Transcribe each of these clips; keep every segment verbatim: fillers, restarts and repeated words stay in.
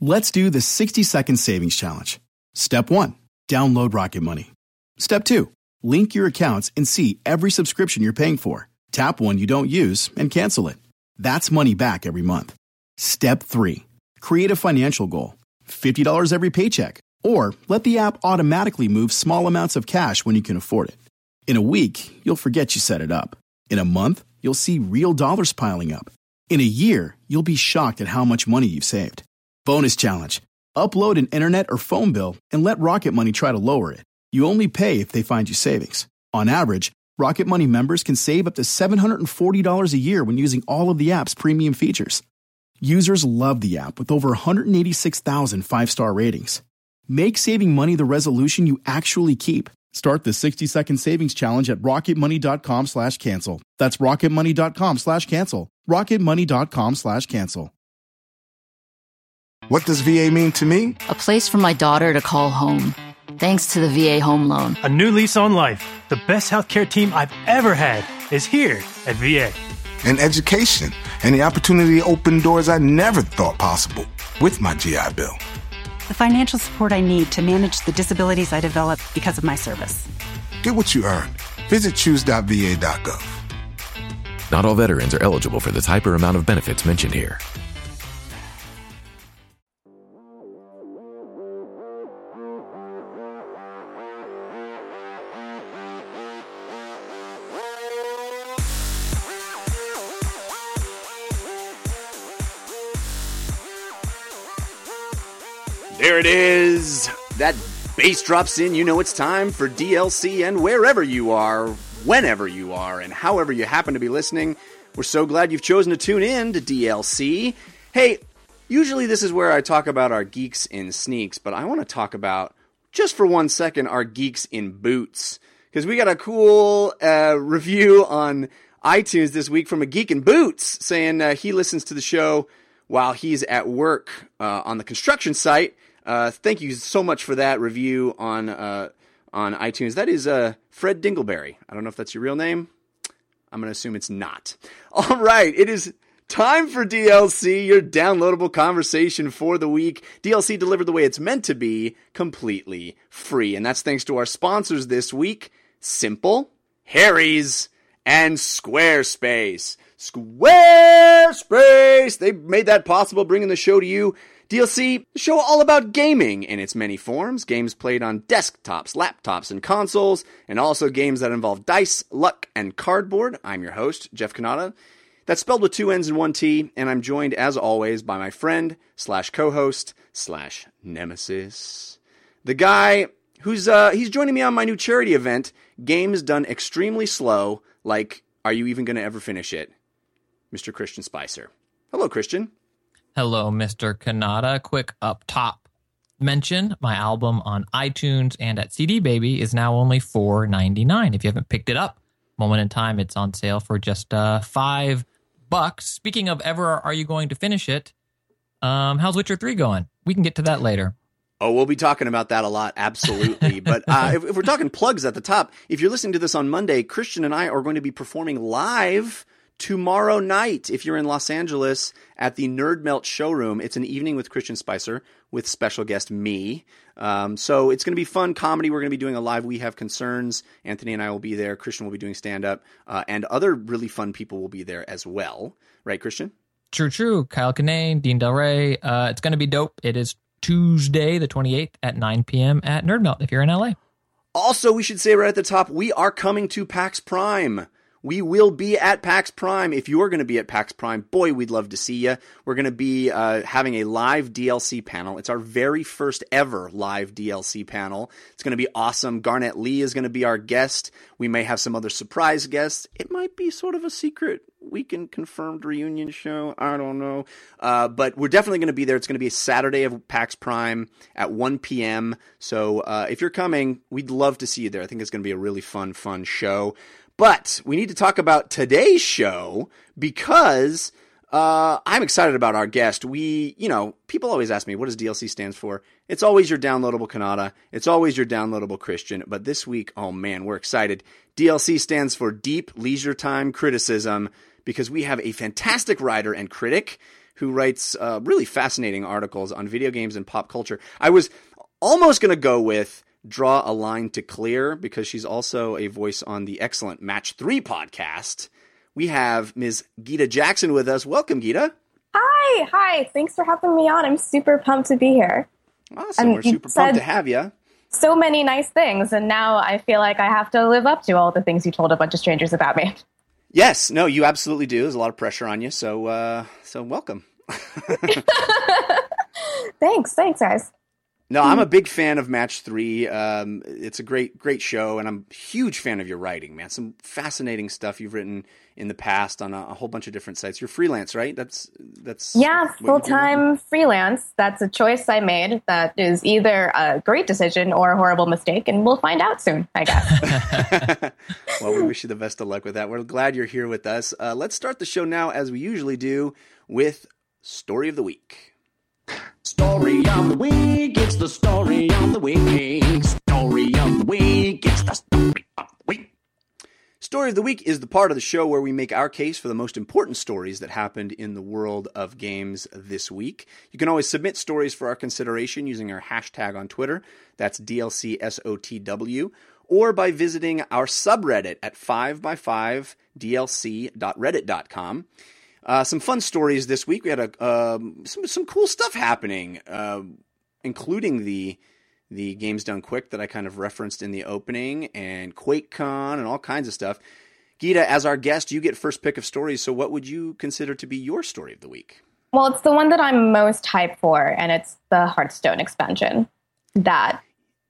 Let's do the sixty second savings challenge. Step one, download Rocket Money. Step two, link your accounts and see every subscription you're paying for. Tap one you don't use and cancel it. That's money back every month. Step three, create a financial goal. fifty dollars every paycheck. Or let the app automatically move small amounts of cash when you can afford it. In a week, you'll forget you set it up. In a month, you'll see real dollars piling up. In a year, you'll be shocked at how much money you've saved. Bonus challenge. Upload an internet or phone bill and let Rocket Money try to lower it. You only pay if they find you savings. On average, Rocket Money members can save up to seven hundred forty dollars a year when using all of the app's premium features. Users love the app with over one hundred eighty-six thousand five-star ratings. Make saving money the resolution you actually keep. Start the sixty second savings challenge at rocketmoney.com slash cancel. That's rocketmoney.com slash cancel. rocketmoney.com slash cancel. What does V A mean to me? A place for my daughter to call home. Thanks to the V A Home Loan. A new lease on life. The best healthcare team I've ever had is here at V A. And education, and the opportunity to open doors I never thought possible with my G I Bill. The financial support I need to manage the disabilities I developed because of my service. Get what you earned. Visit choose dot v a dot gov. Not all veterans are eligible for the type or amount of benefits mentioned here. There it is. That bass drops in. You know it's time for D L C, and wherever you are, whenever you are, and however you happen to be listening, we're so glad you've chosen to tune in to D L C. Hey, usually this is where I talk about our geeks in sneaks, but I want to talk about, just for one second, our geeks in boots. Because we got a cool uh, review on iTunes this week from a geek in boots saying uh, he listens to the show while he's at work uh, on the construction site. Uh, thank you so much for that review on uh, on iTunes. That is uh, Fred Dingleberry. I don't know if that's your real name. I'm going to assume it's not. All right, it is time for D L C, your downloadable conversation for the week. D L C delivered the way it's meant to be, completely free. And that's thanks to our sponsors this week, Simple, Harry's, and Squarespace. Squarespace! They made that possible, bringing the show to you. D L C, the show all about gaming in its many forms. Games played on desktops, laptops, and consoles, and also games that involve dice, luck, and cardboard. I'm your host, Jeff Cannata. That's spelled with two N's and one T, and I'm joined, as always, by my friend, slash co-host, slash nemesis. The guy who's, uh, he's joining me on my new charity event, Games Done Extremely Slow, like, are you even going to ever finish it? Mister Christian Spicer. Hello, Christian. Hello, Mister Cannata. Quick up top mention, my album on iTunes and at C D Baby is now only four ninety-nine. If you haven't picked it up, moment in time, it's on sale for just uh, five bucks. Speaking of ever, are you going to finish it? Um, how's Witcher three going? We can get to that later. Oh, we'll be talking about that a lot, absolutely. But uh, if, if we're talking plugs at the top, if you're listening to this on Monday, Christian and I are going to be performing live tomorrow night, if you're in Los Angeles, at the Nerd Melt showroom. It's an evening with Christian Spicer with special guest me. Um, so it's going to be fun comedy. We're going to be doing a live We Have Concerns. Anthony and I will be there. Christian will be doing stand-up. Uh, and other really fun people will be there as well. Right, Christian? True, true. Kyle Kinane, Dean Del Rey. Uh, it's going to be dope. It is Tuesday, the twenty-eighth at nine p.m. at Nerd Melt if you're in L A. Also, we should say right at the top, we are coming to PAX Prime. We will be at PAX Prime. If you're going to be at PAX Prime, boy, we'd love to see you. We're going to be uh, having a live D L C panel. It's our very first ever live D L C panel. It's going to be awesome. Garnett Lee is going to be our guest. We may have some other surprise guests. It might be sort of a secret weekend confirmed reunion show. I don't know. Uh, but we're definitely going to be there. It's going to be a Saturday of PAX Prime at one p.m. So uh, if you're coming, we'd love to see you there. I think it's going to be a really fun, fun show. But we need to talk about today's show because uh, I'm excited about our guest. We, you know, people always ask me, what does D L C stands for? It's always your downloadable Cannata. It's always your downloadable Christian. But this week, oh man, we're excited. D L C stands for Deep Leisure Time Criticism because we have a fantastic writer and critic who writes uh, really fascinating articles on video games and pop culture. I was almost going to go with Draw a Line to Clear, because she's also a voice on the excellent Match three podcast. We have Miz Geeta Jackson with us. Welcome, Geeta. Hi, hi. Thanks for having me on. I'm super pumped to be here. Awesome. And We're super pumped to have you. So many nice things, and now I feel like I have to live up to all the things you told a bunch of strangers about me. Yes, no, you absolutely do. There's a lot of pressure on you, so uh, so welcome. Thanks, thanks, guys. No, I'm a big fan of Match three. Um, it's a great, great show, and I'm a huge fan of your writing, man. Some fascinating stuff you've written in the past on a, a whole bunch of different sites. You're freelance, right? That's that's yeah, full time freelance. That's a choice I made. That is either a great decision or a horrible mistake, and we'll find out soon, I guess. Well, we wish you the best of luck with that. We're glad you're here with us. Uh, let's start the show now, as we usually do, with Story of the Week. Story of the week, it's the story of the week. Story of the week, it's the story of the week. Story of the Week is the part of the show where we make our case for the most important stories that happened in the world of games this week. You can always submit stories for our consideration using our hashtag on Twitter. That's D L C S O T W. Or by visiting our subreddit at five by five D L C dot reddit dot com. Uh, some fun stories this week. We had a um, some some cool stuff happening, uh, including the the Games Done Quick that I kind of referenced in the opening, and QuakeCon and all kinds of stuff. Geeta, as our guest, you get first pick of stories. So what would you consider to be your story of the week? Well, it's the one that I'm most hyped for, and it's the Hearthstone expansion. That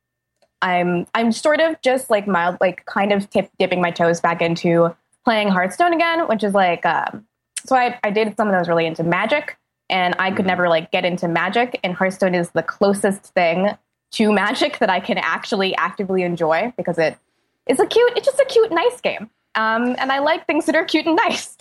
I'm I'm sort of just like mild, like kind of tip, dipping my toes back into playing Hearthstone again, which is like. Um, So I, I dated someone that was really into Magic, and I could mm-hmm. never like get into Magic, and Hearthstone is the closest thing to Magic that I can actually actively enjoy, because it is a cute, it's just a cute, nice game. Um, and I like things that are cute and nice.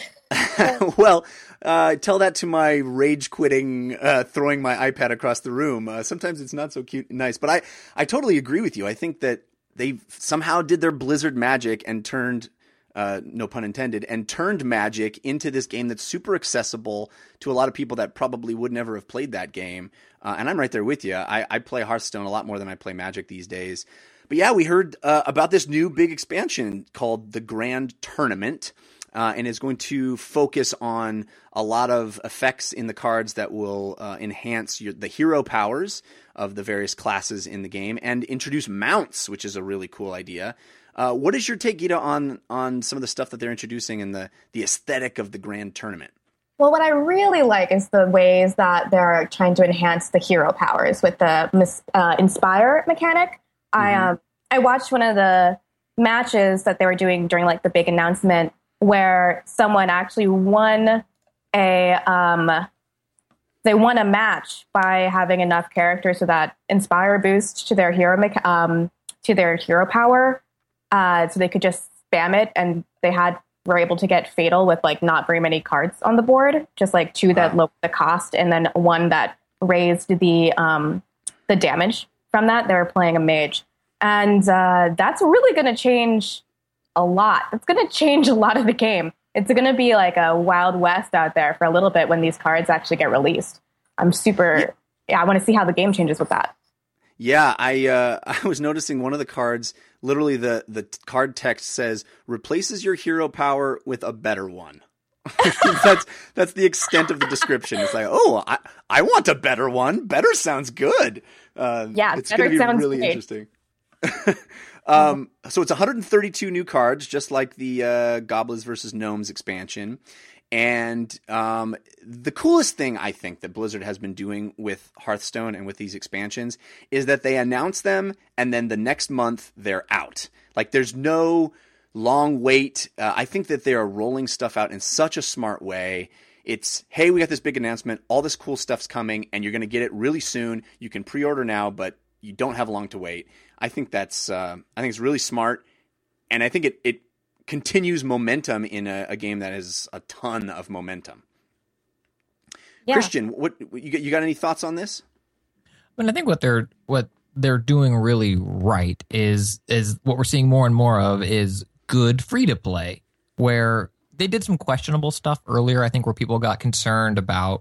Well, uh, tell that to my rage quitting, uh, throwing my iPad across the room. Uh, sometimes it's not so cute and nice, but I, I totally agree with you. I think that they somehow did their Blizzard magic and turned Uh, no pun intended, and turned Magic into this game that's super accessible to a lot of people that probably would never have played that game. Uh, and I'm right there with you. I, I play Hearthstone a lot more than I play Magic these days. But yeah, we heard uh, about this new big expansion called the Grand Tournament, uh, and is going to focus on a lot of effects in the cards that will uh, enhance your, the hero powers of the various classes in the game, and introduce mounts, which is a really cool idea. Uh, what is your take, Geeta, on on some of the stuff that they're introducing and the, the aesthetic of the Grand Tournament? Well, what I really like is the ways that they're trying to enhance the hero powers with the uh, Inspire mechanic. Mm-hmm. I um, I watched one of the matches that they were doing during like the big announcement, where someone actually won a um, they won a match by having enough characters so that Inspire boost to their hero me- um, to their hero power. Uh, so they could just spam it, and they had were able to get Fatal with like not very many cards on the board, just like two that lowered the cost, and then one that raised the um, the damage from that. They were playing a mage, and uh, that's really going to change a lot. It's going to change a lot of the game. It's going to be like a Wild West out there for a little bit when these cards actually get released. I'm super. Yeah, yeah I want to see how the game changes with that. Yeah, I uh, I was noticing one of the cards, literally the, the card text says, replaces your hero power with a better one. that's that's the extent of the description. It's like, oh, I, I want a better one. Better sounds good. Uh, yeah, it's going to be sounds really great. interesting. um, so it's one hundred thirty-two new cards, just like the uh, Goblins versus Gnomes expansion. And um, the coolest thing I think that Blizzard has been doing with Hearthstone and with these expansions is that they announce them, and then the next month they're out. Like, there's no long wait. Uh, I think that they are rolling stuff out in such a smart way. It's, hey, we got this big announcement, all this cool stuff's coming, and you're going to get it really soon. You can pre-order now, but you don't have long to wait. I think that's, uh, I think it's really smart, and I think it, it continues momentum in a, a game that has a ton of momentum. Yeah. Christian, what you got, you got any thoughts on this? I mean, I think what they're what they're doing really right is is what we're seeing more and more of is good free to play, where they did some questionable stuff earlier. I think where people got concerned about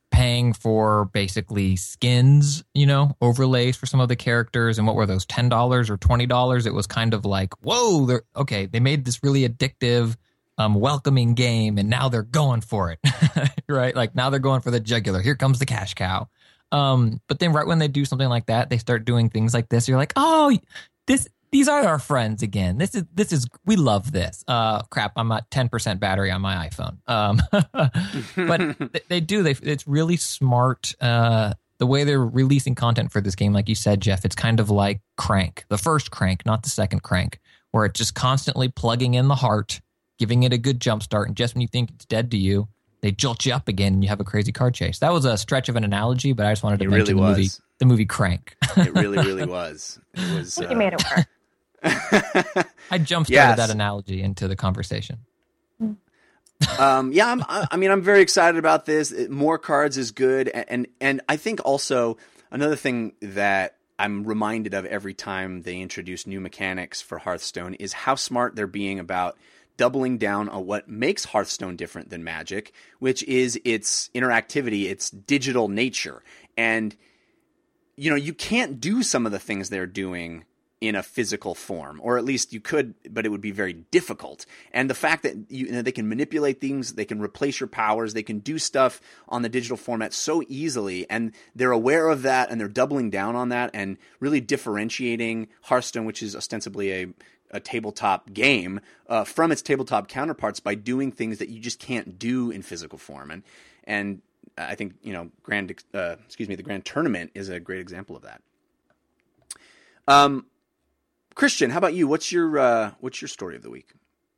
paying for basically skins, you know, overlays for some of the characters. And what were those, ten dollars or twenty dollars? It was kind of like, whoa, they're okay. They made this really addictive, um, welcoming game, and now they're going for it, right? Like now they're going for the jugular. Here comes the cash cow. Um, but then right when they do something like that, they start doing things like this. You're like, oh, this, these are our friends again. This is, this is, we love this. Uh, crap, I'm at ten percent battery on my iPhone. Um, but they, they do, they, it's really smart. Uh, the way they're releasing content for this game, like you said, Jeff, it's kind of like Crank, the first Crank, not the second Crank, where it's just constantly plugging in the heart, giving it a good jump start. And just when you think it's dead to you, they jolt you up again and you have a crazy car chase. That was a stretch of an analogy, but I just wanted to it mention really the movie, the movie Crank. It really, really was. It was. You uh, made it work. I jump started Yes. that analogy into the conversation. um, yeah, I'm, I I mean, I'm very excited about this. It- More cards is good, and, and and I think also another thing that I'm reminded of every time they introduce new mechanics for Hearthstone is how smart they're being about doubling down on what makes Hearthstone different than Magic, which is its interactivity, its digital nature, and you know you can't do some of the things they're doing in a physical form, or at least you could, but it would be very difficult. And the fact that you, you know, they can manipulate things, they can replace your powers, they can do stuff on the digital format so easily, and they're aware of that, and they're doubling down on that, and really differentiating Hearthstone, which is ostensibly a, a tabletop game, uh, from its tabletop counterparts by doing things that you just can't do in physical form. And and I think you know, Grand, uh, excuse me, the Grand Tournament is a great example of that. Um. Christian, how about you? What's your uh, what's your story of the week?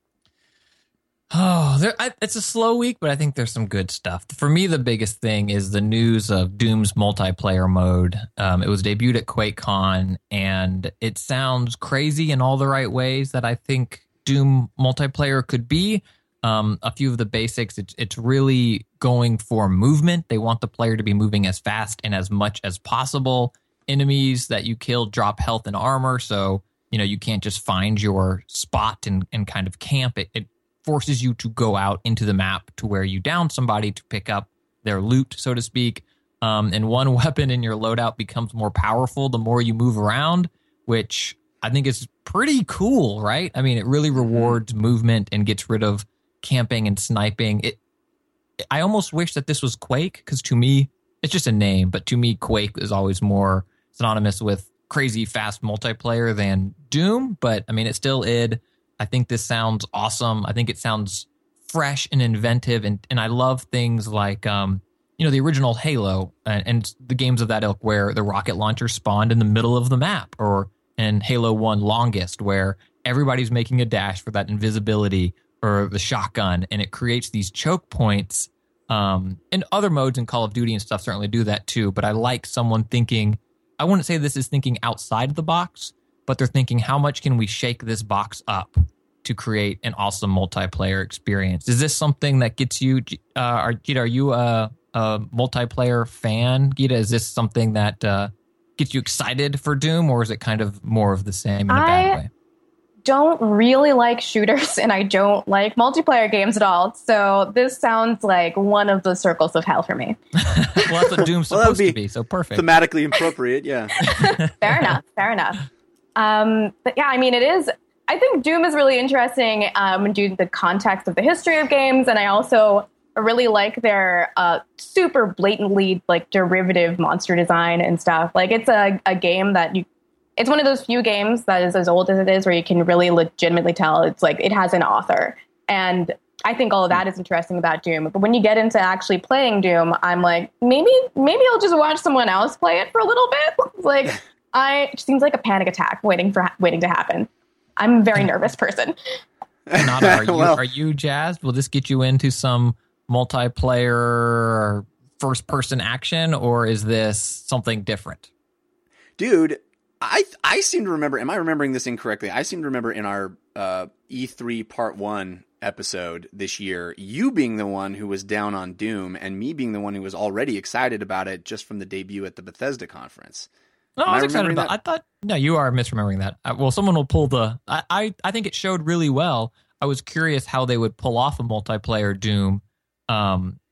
Oh, there, I, it's a slow week, but I think there's some good stuff. For me, the biggest thing is the news of Doom's multiplayer mode. Um, it was debuted at QuakeCon, and it sounds crazy in all the right ways that I think Doom multiplayer could be. Um, a few of the basics, it's, it's really going for movement. They want the player to be moving as fast and as much as possible. Enemies that you kill drop health and armor, so you know, you can't just find your spot and, and kind of camp. It, it forces you to go out into the map to where you down somebody to pick up their loot, so to speak. Um, and one weapon in your loadout becomes more powerful the more you move around, which I think is pretty cool, right? I mean, it really rewards movement and gets rid of camping and sniping. It. I almost wish that this was Quake, because to me, it's just a name, but to me, Quake is always more synonymous with crazy fast multiplayer than Doom, but I mean, it's still id. I think this sounds awesome. I think it sounds fresh and inventive, and, and I love things like, um, you know, the original Halo and, and the games of that ilk where the rocket launcher spawned in the middle of the map, or in Halo one Longest, where everybody's making a dash for that invisibility or the shotgun, and it creates these choke points. Um, and other modes in Call of Duty and stuff certainly do that too, but I like someone thinking, I wouldn't say this is thinking outside the box, but they're thinking, how much can we shake this box up to create an awesome multiplayer experience? Is this something that gets you, uh, are, Gita, are you a, a multiplayer fan? Gita, is this something that uh, gets you excited for Doom, or is it kind of more of the same in a I bad way? don't really like shooters, and I don't like multiplayer games at all. So this sounds like one of the circles of hell for me. Well, that's what Doom's Well, that would supposed to be be, so perfect. Thematically appropriate, yeah. Fair enough. Fair enough. Um, but yeah, I mean, it is. I think Doom is really interesting um, due to the context of the history of games, and I also really like their uh, super blatantly like derivative monster design and stuff. Like it's a, a game that you. It's one of those few games that is as old as it is where you can really legitimately tell it's like it has an author. And I think all of that is interesting about Doom. But when you get into actually playing Doom, I'm like, maybe maybe I'll just watch someone else play it for a little bit. Like, I it seems like a panic attack waiting for waiting to happen. I'm a very nervous person. Nada, are you Well- are you jazzed? Will this get you into some multiplayer first person action, or is this something different? Dude, I I seem to remember, am I remembering this incorrectly? I seem to remember in our uh, E three Part one episode this year, you being the one who was down on Doom and me being the one who was already excited about it just from the debut at the Bethesda conference. No, Am I was I excited remembering about. I thought no, you are misremembering that. Uh, well, someone will pull the. I, I I think it showed really well. I was curious how they would pull off a multiplayer Doom, um,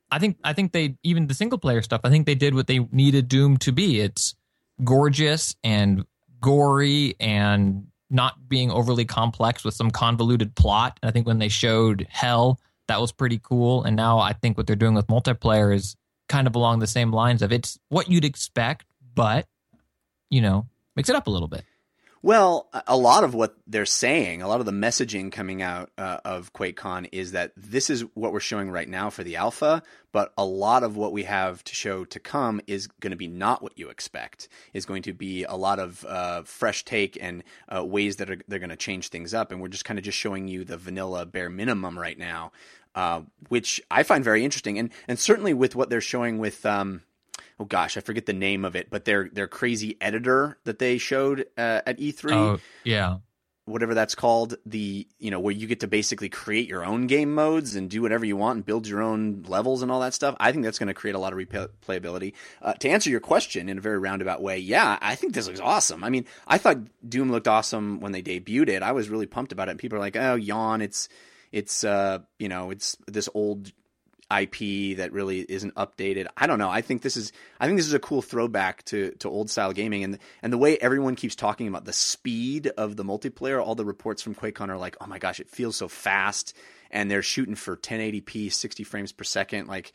I think I think they even the single player stuff. I think they did what they needed Doom to be. It's gorgeous and gory and not being overly complex with some convoluted plot. And I think when they showed Hell, that was pretty cool. And now I think what they're doing with multiplayer is kind of along the same lines of it's what you'd expect, but you know, mix it up a little bit. Well, a lot of what they're saying, a lot of the messaging coming out uh, of QuakeCon is that this is what we're showing right now for the alpha, but a lot of what we have to show to come is going to be not what you expect. Is going to be a lot of uh, fresh take and uh, ways that are, they're going to change things up, and we're just kind of just showing you the vanilla bare minimum right now, uh, which I find very interesting, and and certainly with what they're showing with. Um, Oh gosh, I forget the name of it, but their their crazy editor that they showed uh, at E three, oh, yeah, whatever that's called, the you know where you get to basically create your own game modes and do whatever you want and build your own levels and all that stuff. I think that's going to create a lot of replayability. Uh, to answer your question in a very roundabout way, yeah, I think this looks awesome. I mean, I thought Doom looked awesome when they debuted it. I was really pumped about it. And people are like, "Oh, yawn! It's it's uh you know it's this old I P that really isn't updated." I don't know. I think this is I think this is a cool throwback to to old style gaming, and and the way everyone keeps talking about the speed of the multiplayer. All the reports from QuakeCon are like, "Oh my gosh, it feels so fast," and they're shooting for ten eighty p, sixty frames per second. Like,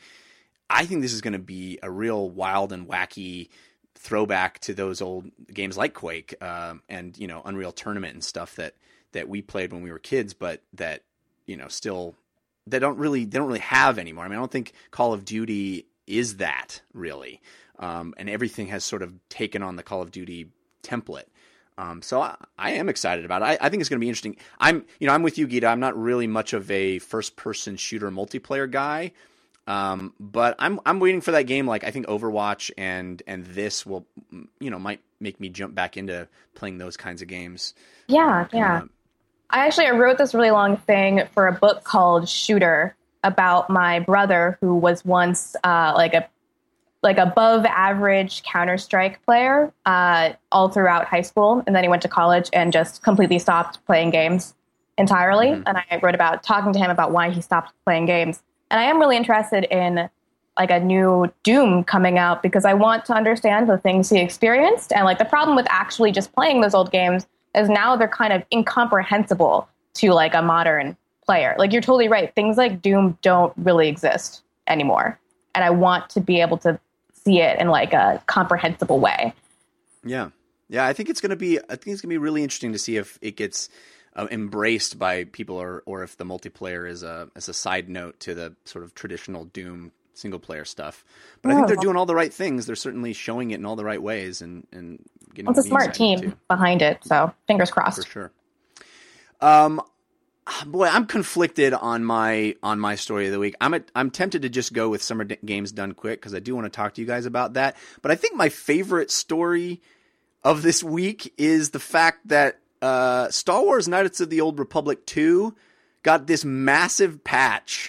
I think this is going to be a real wild and wacky throwback to those old games like Quake uh, and you know Unreal Tournament and stuff that that we played when we were kids, but that you know still. They don't really they don't really have anymore. I mean, I don't think Call of Duty is that really, um, and everything has sort of taken on the Call of Duty template. Um, so I, I am excited about it. I, I think it's going to be interesting. I'm you know I'm with you, Gita. I'm not really much of a first person shooter multiplayer guy, um, but I'm I'm waiting for that game. Like I think Overwatch and and this will you know might make me jump back into playing those kinds of games. Yeah, yeah. Um, I actually I wrote this really long thing for a book called Shooter about my brother who was once uh, like a like above average Counter-Strike player uh, all throughout high school, and then he went to college and just completely stopped playing games entirely. Mm-hmm. And I wrote about talking to him about why he stopped playing games. And I am really interested in like a new Doom coming out because I want to understand the things he experienced. And like the problem with actually just playing those old games is now they're kind of incomprehensible to like a modern player. Like you're totally right. Things like Doom don't really exist anymore. And I want to be able to see it in like a comprehensible way. Yeah. Yeah. I think it's going to be, I think it's going to be really interesting to see if it gets uh, embraced by people or, or if the multiplayer is a, as a side note to the sort of traditional Doom single player stuff. But I think they're doing all the right things. They're certainly showing it in all the right ways and, and getting well, it's a smart team too. Behind it. So fingers crossed. For sure. Um, boy, I'm conflicted on my, on my story of the week. I'm, a, I'm tempted to just go with Summer D- Games Done Quick because I do want to talk to you guys about that. But I think my favorite story of this week is the fact that uh, Star Wars Knights of the Old Republic two got this massive patch.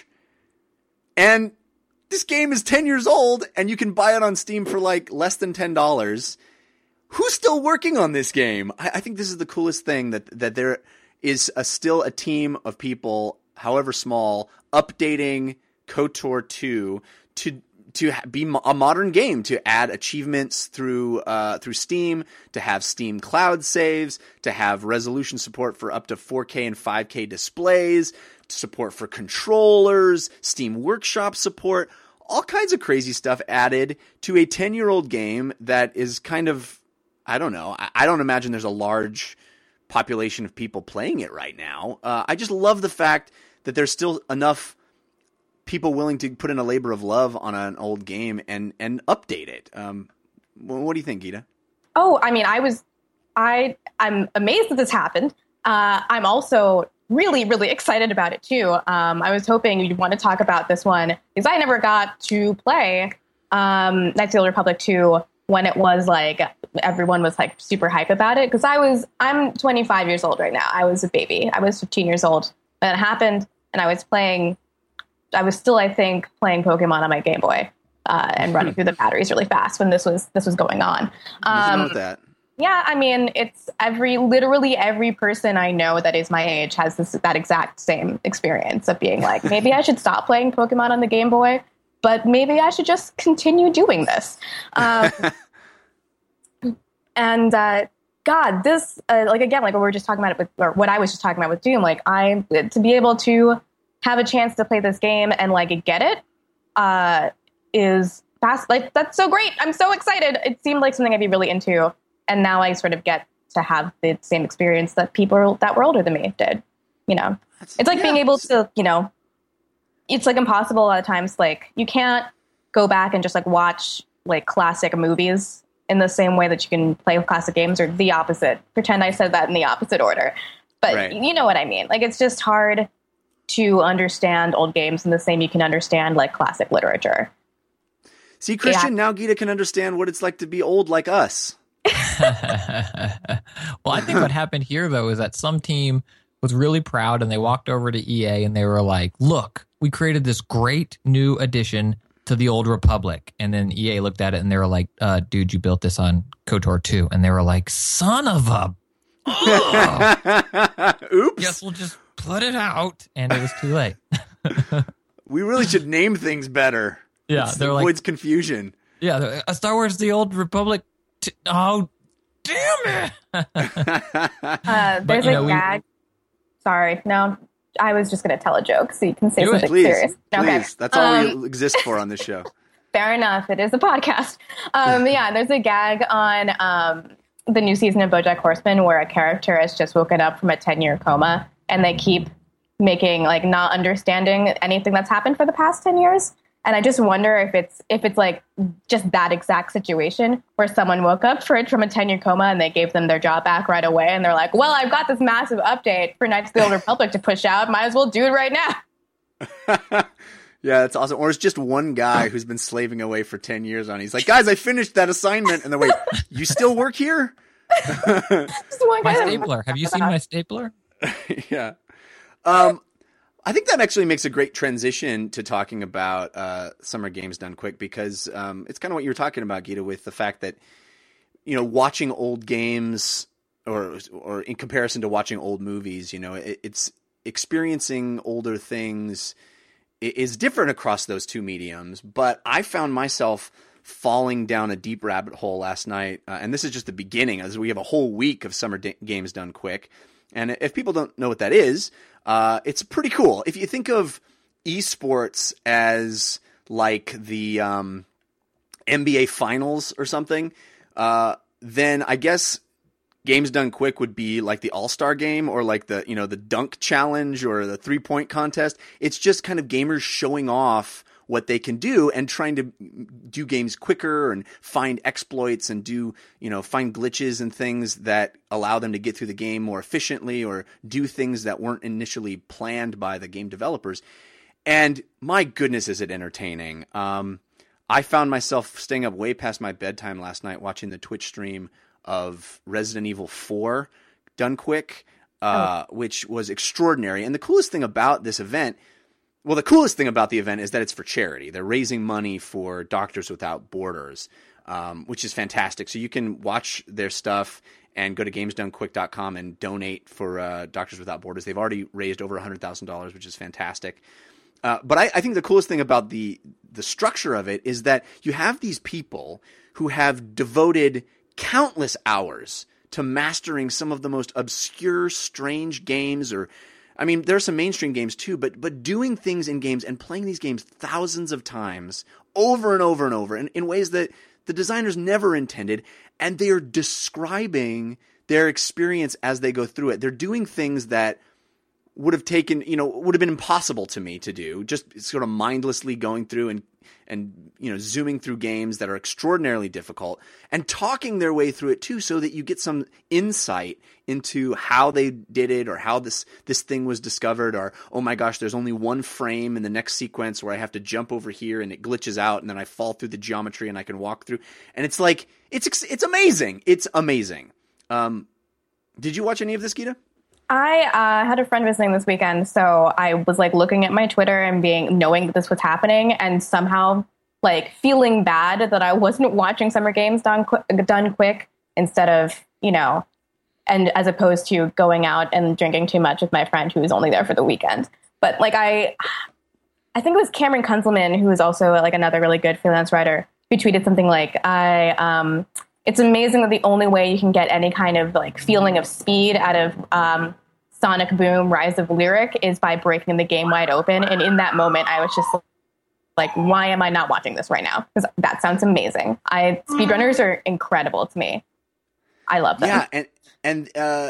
And this game is ten years old, and you can buy it on Steam for like less than ten dollars. Who's still working on this game? I, I think this is the coolest thing, that that there is a, still a team of people, however small, updating KOTOR two to to be a modern game, to add achievements through uh, through Steam, to have Steam cloud saves, to have resolution support for up to four K and five K displays, support for controllers, Steam Workshop support, all kinds of crazy stuff added to a ten-year-old game that is kind of, I don't know, I don't imagine there's a large population of people playing it right now. Uh, I just love the fact that there's still enough people willing to put in a labor of love on an old game and, and update it. Um, what do you think, Gita? Oh, I mean, I was, I, I'm amazed that this happened. Uh, I'm also really, really excited about it too. Um, I was hoping you'd want to talk about this one because I never got to play um, Knights of the Old Republic two when it was like everyone was like super hype about it. Because I was, I'm twenty-five years old right now. I was a baby. I was fifteen years old when it happened, and I was playing. I was still, I think, playing Pokemon on my Game Boy uh, and running through the batteries really fast when this was this was going on. Um, with that. Yeah, I mean, it's every literally every person I know that is my age has this that exact same experience of being like, maybe I should stop playing Pokemon on the Game Boy but maybe I should just continue doing this. Um, and uh, God, this, uh, like, again, like what we were just talking about it with, or what I was just talking about with Doom, like, I, to be able to have a chance to play this game and, like, get it uh, is fast. Like, that's so great. I'm so excited. It seemed like something I'd be really into. And now I sort of get to have the same experience that people that were older than me did. You know, That's, it's like yeah. being able to, you know, it's like impossible a lot of times. Like, you can't go back and just like watch like classic movies in the same way that you can play classic games, or the opposite. Pretend I said that in the opposite order. But right. you know what I mean? Like, it's just hard to understand old games in the same you can understand like classic literature. See, Christian, yeah. now Gita can understand what it's like to be old like us. Well, I think what happened here, though, is that some team was really proud and they walked over to E A and they were like, look, we created this great new addition to the Old Republic. And then E A looked at it and they were like, uh, dude, you built this on KOTOR two. And they were like, son of a... Oops. Guess we'll just put it out. And it was too late. We really should name things better. Yeah. It they're avoids like, confusion. Yeah. Uh, Star Wars The Old Republic... T- oh, damn it. uh, there's but, a know, gag... We, Sorry, no, I was just going to tell a joke so you can say Do something it. Please, serious. Please, okay. that's all um, we exist for on this show. Fair enough, it is a podcast. Um, yeah, there's a gag on um, the new season of BoJack Horseman where a character has just woken up from a ten-year coma, and they keep making, like, not understanding anything that's happened for the past ten years. And I just wonder if it's, if it's like, just that exact situation where someone woke up for it from a ten-year coma and they gave them their job back right away. And they're like, well, I've got this massive update for Knights of the Old Republic to push out. Might as well do it right now. Yeah, that's awesome. Or it's just one guy who's been slaving away for ten years on it. He's like, guys, I finished that assignment. And they're wait, you still work here? Just one my guy stapler. Have you seen my stapler? Yeah. Um, I think that actually makes a great transition to talking about uh, Summer Games Done Quick, because um, it's kind of what you were talking about, Gita, with the fact that, you know, watching old games or or in comparison to watching old movies, you know, it, it's experiencing older things is different across those two mediums. But I found myself falling down a deep rabbit hole last night, uh, and this is just the beginning, as we have a whole week of Summer da- Games Done Quick. And if people don't know what that is, uh, it's pretty cool. If you think of esports as like the um, N B A Finals or something, uh, then I guess Games Done Quick would be like the All-Star Game, or like the, you know, the dunk challenge or the three-point contest. It's just kind of gamers showing off what they can do and trying to do games quicker and find exploits and do, you know, find glitches and things that allow them to get through the game more efficiently or do things that weren't initially planned by the game developers. And my goodness, is it entertaining. Um, I found myself staying up way past my bedtime last night watching the Twitch stream of Resident Evil four Done Quick, uh, oh. which was extraordinary. And the coolest thing about this event Well, the coolest thing about the event is that it's for charity. They're raising money for Doctors Without Borders, um, which is fantastic. So you can watch their stuff and go to games done quick dot com and donate for uh, Doctors Without Borders. They've already raised over one hundred thousand dollars, which is fantastic. Uh, but I, I think the coolest thing about the the structure of it is that you have these people who have devoted countless hours to mastering some of the most obscure, strange games, or I mean, there are some mainstream games too, but but doing things in games and playing these games thousands of times over and over and over in, in ways that the designers never intended, and they are describing their experience as they go through it. They're doing things that would have taken, you know, would have been impossible to me to do, just sort of mindlessly going through and and you know zooming through games that are extraordinarily difficult and talking their way through it too, so that you get some insight into how they did it, or how this this thing was discovered, or oh my gosh, there's only one frame in the next sequence where I have to jump over here and it glitches out and then I fall through the geometry and I can walk through, and it's like it's it's amazing. It's amazing. Um, did you watch any of this, Gita? I uh, had a friend visiting this weekend, so I was like looking at my Twitter and being knowing that this was happening, and somehow like feeling bad that I wasn't watching Summer Games Done Quick, done quick instead of, you know, and as opposed to going out and drinking too much with my friend who was only there for the weekend. But like I, I think it was Cameron Kunzelman, who is also like another really good freelance writer, who tweeted something like, I, um, it's amazing that the only way you can get any kind of like feeling of speed out of um, Sonic Boom Rise of Lyric is by breaking the game wide open. And in that moment, I was just like, why am I not watching this right now? Because that sounds amazing. I speedrunners are incredible to me. I love them. Yeah, and and uh,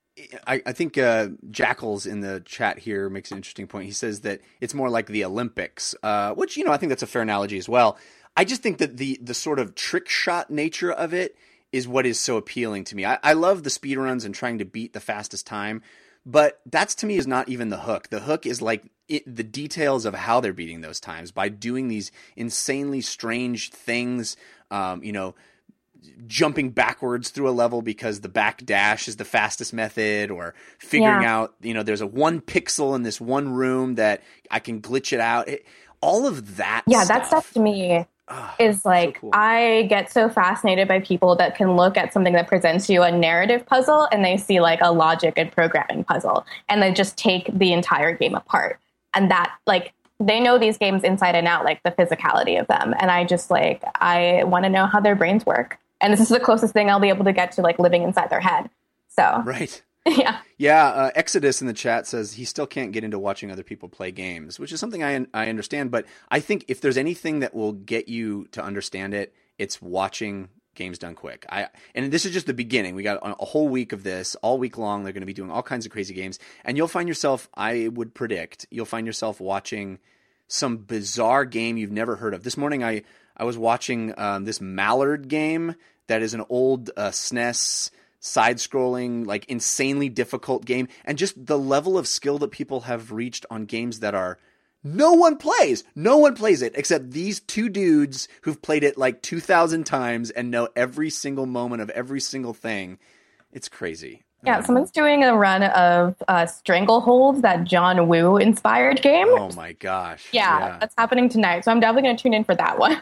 I, I think uh, Jackals in the chat here makes an interesting point. He says that it's more like the Olympics, uh, which, you know, I think that's a fair analogy as well. I just think that the the sort of trick shot nature of it is what is so appealing to me. I, I love the speedruns and trying to beat the fastest time, but that's to me is not even the hook. The hook is like it, the details of how they're beating those times by doing these insanely strange things, um, you know, jumping backwards through a level because the back dash is the fastest method, or figuring Yeah. out, you know, there's a one pixel in this one room that I can glitch it out. It, all of that. Yeah, stuff. that stuff to me is like, cool. I get so fascinated by people that can look at something that presents you a narrative puzzle and they see like a logic and programming puzzle, and they just take the entire game apart. And that, like, they know these games inside and out, like the physicality of them. And I just like, I want to know how their brains work. And this is the closest thing I'll be able to get to like living inside their head. So, Right. yeah. Yeah, uh, Exodus in the chat says he still can't get into watching other people play games, which is something I I understand. But I think if there's anything that will get you to understand it, it's watching games done quick. I and this is just the beginning. We got a whole week of this. All week long, they're going to be doing all kinds of crazy games, and you'll find yourself. I would predict you'll find yourself watching some bizarre game you've never heard of. This morning, I I was watching um, this Mallard game that is an old uh, S N E S side-scrolling, like insanely difficult game, and just the level of skill that people have reached on games that are no one plays. No one plays it except these two dudes who've played it like two thousand times and know every single moment of every single thing. It's crazy. Yeah, someone's doing a run of uh, Stranglehold, that John Woo inspired game. Oh my gosh. Yeah, yeah. that's happening tonight. So I'm definitely going to tune in for that one.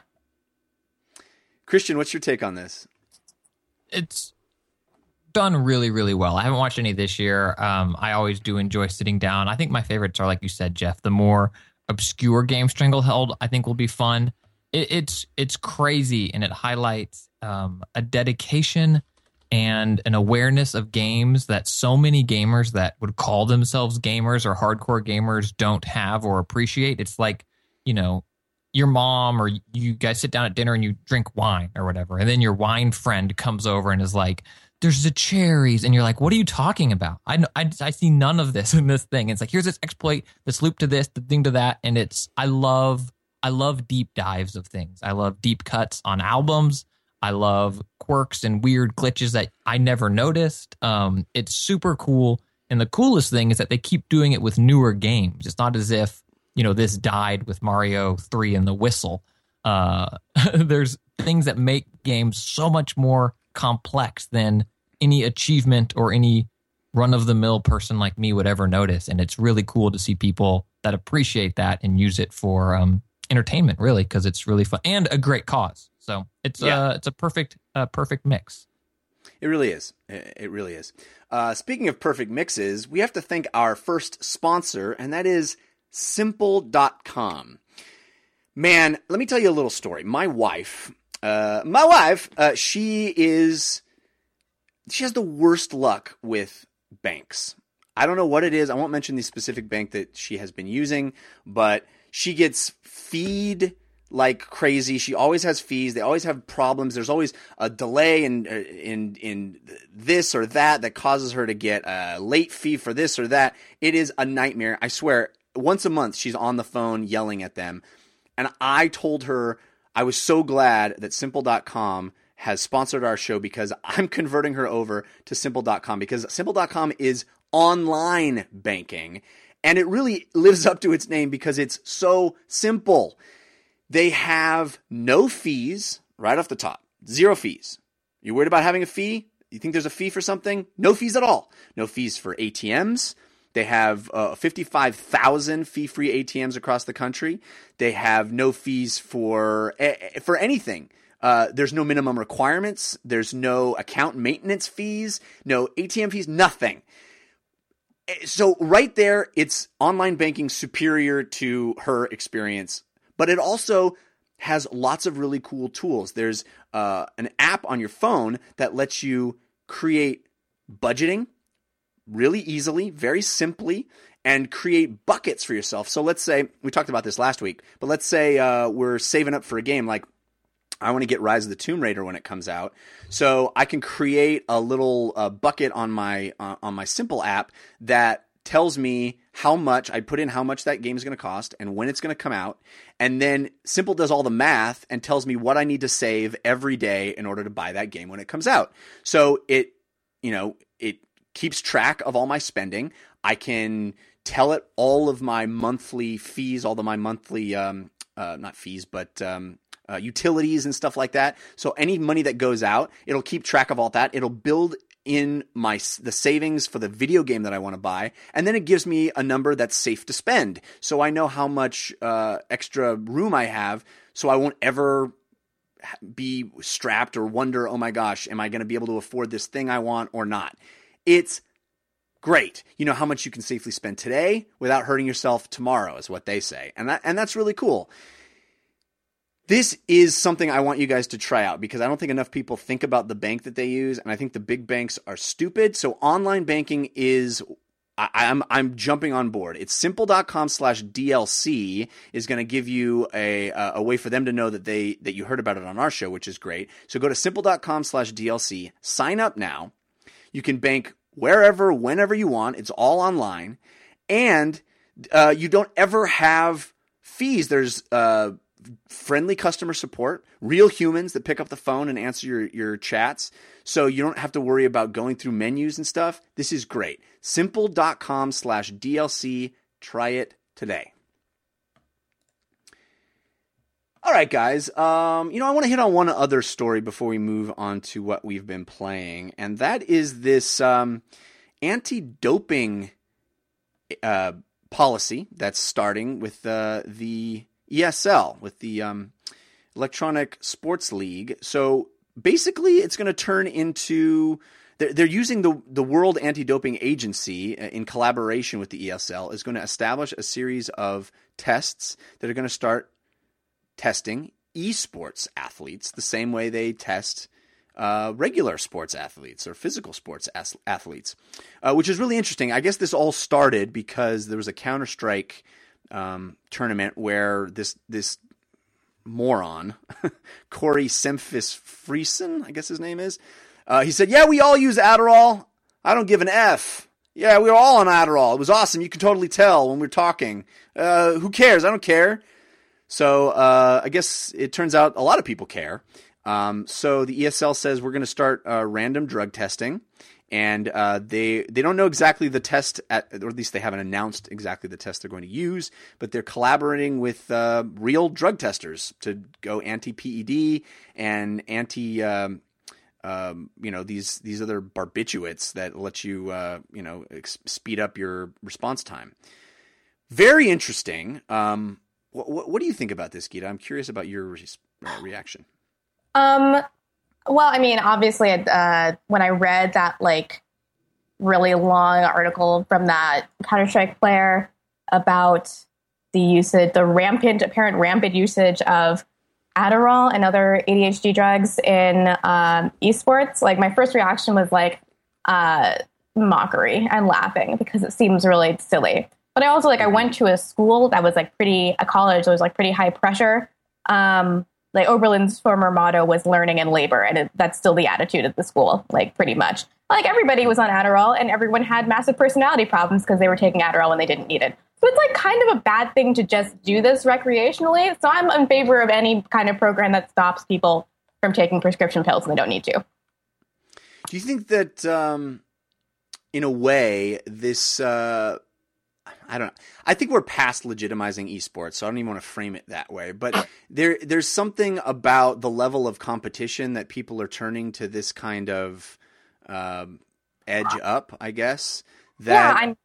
Christian, what's your take on this? It's done really, really well. I haven't watched any this year. Um, I always do enjoy sitting down. I think my favorites are, like you said, Jeff, the more obscure game, Stranglehold, I think will be fun. It, it's it's crazy, and it highlights um, a dedication and an awareness of games that so many gamers that would call themselves gamers or hardcore gamers don't have or appreciate. It's like, you know, your mom or you guys sit down at dinner and you drink wine or whatever, and then your wine friend comes over and is like, there's the cherries, and you're like, what are you talking about? I, I, I see none of this in this thing. It's like, here's this exploit, this loop to this, the thing to that, and it's, I love, I love deep dives of things. I love deep cuts on albums. I love quirks and weird glitches that I never noticed. Um, it's super cool, and the coolest thing is that they keep doing it with newer games. It's not as if, you know, this died with Mario three and the whistle. Uh, there's things that make games so much more complex than any achievement or any run-of-the-mill person like me would ever notice. And it's really cool to see people that appreciate that and use it for um, entertainment, really, because it's really fun and a great cause. So it's yeah. uh, it's a perfect uh, perfect mix. It really is. It really is. Uh, speaking of perfect mixes, we have to thank our first sponsor, and that is simple dot com. Man, let me tell you a little story. My wife... Uh, my wife, uh, she is, she has the worst luck with banks. I don't know what it is. I won't mention the specific bank that she has been using, but she gets feed like crazy. She always has fees. They always have problems. There's always a delay in, in, in this or that that causes her to get a late fee for this or that. It is a nightmare. I swear, once a month, she's on the phone yelling at them. And I told her, I was so glad that simple dot com has sponsored our show, because I'm converting her over to simple dot com, because simple dot com is online banking, and it really lives up to its name because it's so simple. They have no fees right off the top. Zero fees. You're worried about having a fee? You think there's a fee for something? No fees at all. No fees for A T Ms. They have uh, fifty-five thousand fee-free A T Ms across the country. They have no fees for uh, for anything. Uh, there's no minimum requirements. There's no account maintenance fees, no A T M fees, nothing. So right there, it's online banking superior to her experience, but it also has lots of really cool tools. There's uh, an app on your phone that lets you create budgeting really easily, very simply, and create buckets for yourself. So let's say, we talked about this last week, but let's say uh, we're saving up for a game like I want to get Rise of the Tomb Raider when it comes out. So I can create a little uh, bucket on my uh, on my Simple app that tells me how much I put in, how much that game is going to cost and when it's going to come out. And then Simple does all the math and tells me what I need to save every day in order to buy that game when it comes out. So it, you know, it keeps track of all my spending. I can tell it all of my monthly fees, all of my monthly, um, uh, not fees, but um, uh, utilities and stuff like that. So any money that goes out, it'll keep track of all that. It'll build in my the savings for the video game that I want to buy, and then it gives me a number that's safe to spend. So I know how much uh, extra room I have, so I won't ever be strapped or wonder, oh my gosh, am I going to be able to afford this thing I want or not? It's great. You know how much you can safely spend today without hurting yourself tomorrow, is what they say, and that and that's really cool. This is something I want you guys to try out because I don't think enough people think about the bank that they use, and I think the big banks are stupid. So online banking is, I, I'm I'm jumping on board. It's simple.com slash DLC is going to give you a a way for them to know that they that you heard about it on our show, which is great. So go to simple.com slash DLC, sign up now. You can bank wherever, whenever you want. It's all online, and uh, you don't ever have fees. There's uh friendly customer support, real humans that pick up the phone and answer your, your chats. So you don't have to worry about going through menus and stuff. This is great. Simple.com slash DLC. Try it today. All right, guys. Um, you know, I want to hit on one other story before we move on to what we've been playing. And that is this um, anti-doping uh, policy that's starting with uh, the E S L, with the um, Electronic Sports League. So basically it's going to turn into, they're, they're using the, the World Anti-Doping Agency in collaboration with the E S L is going to establish a series of tests that are going to start testing esports athletes the same way they test uh, regular sports athletes or physical sports as- athletes, uh, which is really interesting. I guess this all started because there was a Counter-Strike Um, tournament where this this moron, Corey Semphis Friesen, I guess his name is, uh, he said, yeah, we all use Adderall. I don't give an F. Yeah, we were all on Adderall. It was awesome. You can totally tell when we were talking. Uh, who cares? I don't care. So uh, I guess it turns out a lot of people care. Um, so the E S L says we're going to start uh, random drug testing. And uh, they they don't know exactly the test, at, or at least they haven't announced exactly the test they're going to use, but they're collaborating with uh, real drug testers to go anti-P E D and anti, um, um, you know, these these other barbiturates that let you, uh, you know, ex- speed up your response time. Very interesting. Um, what, what, what do you think about this, Geeta? I'm curious about your re- uh, reaction. Um. Well, I mean, obviously, uh, when I read that, like, really long article from that Counter-Strike player about the usage, the rampant, apparent rampant usage of Adderall and other A D H D drugs in um, esports, like, my first reaction was, like, uh, mockery and laughing because it seems really silly. But I also, like, I went to a school that was, like, pretty, a college that was, like, pretty high pressure. Um Like Oberlin's former motto was learning and labor, and it, that's still the attitude at the school, like pretty much. Like everybody was on Adderall, and everyone had massive personality problems because they were taking Adderall when they didn't need it. So it's like kind of a bad thing to just do this recreationally. So I'm in favor of any kind of program that stops people from taking prescription pills when they don't need to. Do you think that, um, in a way, this... Uh I don't know. I think we're past legitimizing esports, so I don't even want to frame it that way. But there, there's something about the level of competition that people are turning to this kind of um, edge up, I guess. That yeah, I'm,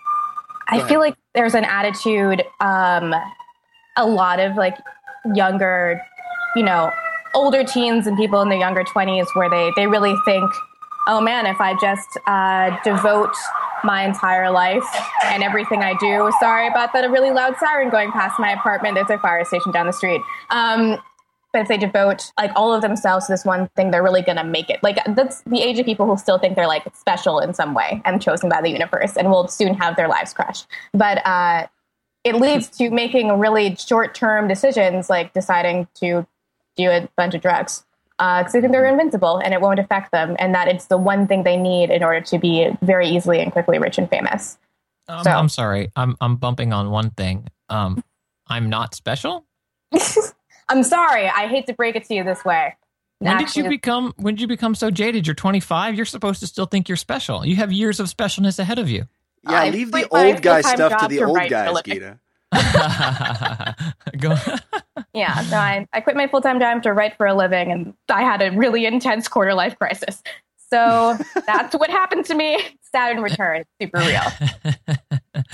I feel like there's an attitude, um, a lot of like younger, you know, older teens and people in their younger twenties where they, they really think, oh man, if I just uh, devote my entire life and everything I do. Sorry about that, a really loud siren going past my apartment. There's a fire station down the street. Um, but if they devote like all of themselves to this one thing, they're really going to make it. Like that's the age of people who still think they're like special in some way and chosen by the universe and will soon have their lives crushed. But uh, it leads to making really short-term decisions, like deciding to do a bunch of drugs. Because uh, they think they're invincible and it won't affect them, and that it's the one thing they need in order to be very easily and quickly rich and famous. Um, so. I'm sorry. I'm I'm bumping on one thing. Um, I'm not special. I'm sorry. I hate to break it to you this way. When Actually, did you become? When did you become so jaded? You're twenty-five. You're supposed to still think you're special. You have years of specialness ahead of you. Yeah, I leave the quit my old guy full-time stuff to job the to old write for a guys, living. Gita. Go. Yeah, so I, I quit my full-time job to write for a living, and I had a really intense quarter-life crisis. So that's what happened to me. Saturn return. It's super real.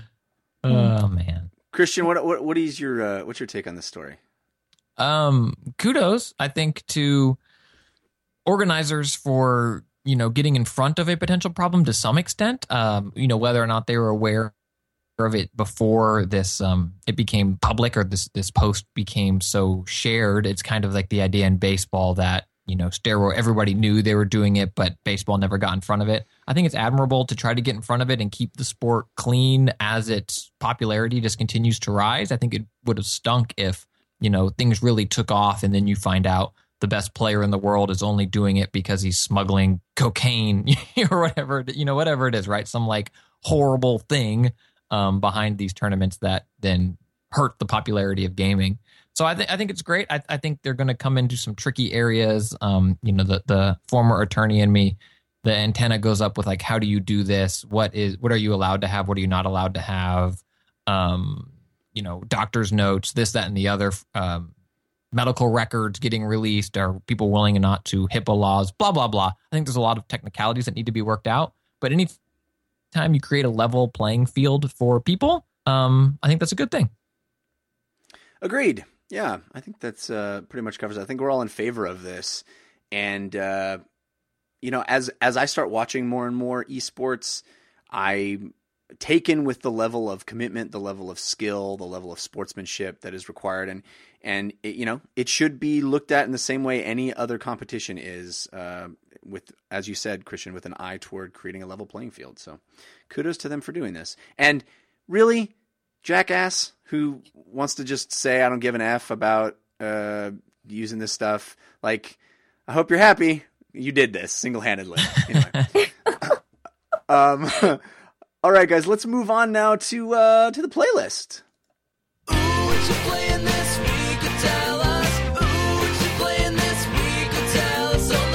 Oh man, Christian, what what what is your uh, what's your take on this story? Um, kudos, I think, to organizers for you know getting in front of a potential problem to some extent. Um, you know whether or not they were aware of it before this um it became public or this this post became so shared. It's kind of like the idea in baseball that you know steroid everybody knew they were doing it, but baseball never got in front of it. I think it's admirable to try to get in front of it and keep the sport clean as its popularity just continues to rise. I think it would have stunk if you know things really took off and then you find out the best player in the world is only doing it because he's smuggling cocaine or whatever you know whatever it is, right? Some like horrible thing Um, behind these tournaments that then hurt the popularity of gaming. So I think I think it's great. I, I think they're going to come into some tricky areas. Um, you know, the the former attorney in me, the antenna goes up with like, how do you do this? What is what are you allowed to have? What are you not allowed to have? Um, you know, doctor's notes, this, that, and the other. Um, medical records getting released. Are people willing not to? HIPAA laws, blah blah blah. I think there's a lot of technicalities that need to be worked out. But any time you create a level playing field for people, um, I think that's a good thing. Agreed. Yeah, I think that's uh, pretty much covers it. I think we're all in favor of this. And, uh, you know, as as I start watching more and more esports, I'm taken with the level of commitment, the level of skill, the level of sportsmanship that is required. And, and it, you know, it should be looked at in the same way any other competition is, uh, with, as you said, Christian, with an eye toward creating a level playing field. So kudos to them for doing this. And really, jackass who wants to just say, I don't give an F about uh, using this stuff. Like, I hope you're happy. You did this single-handedly. Anyway. um, all right, guys, let's move on now to uh, to the playlist. Ooh, what you playing this week? Tell us. Ooh, what you playing this week? Tell us on the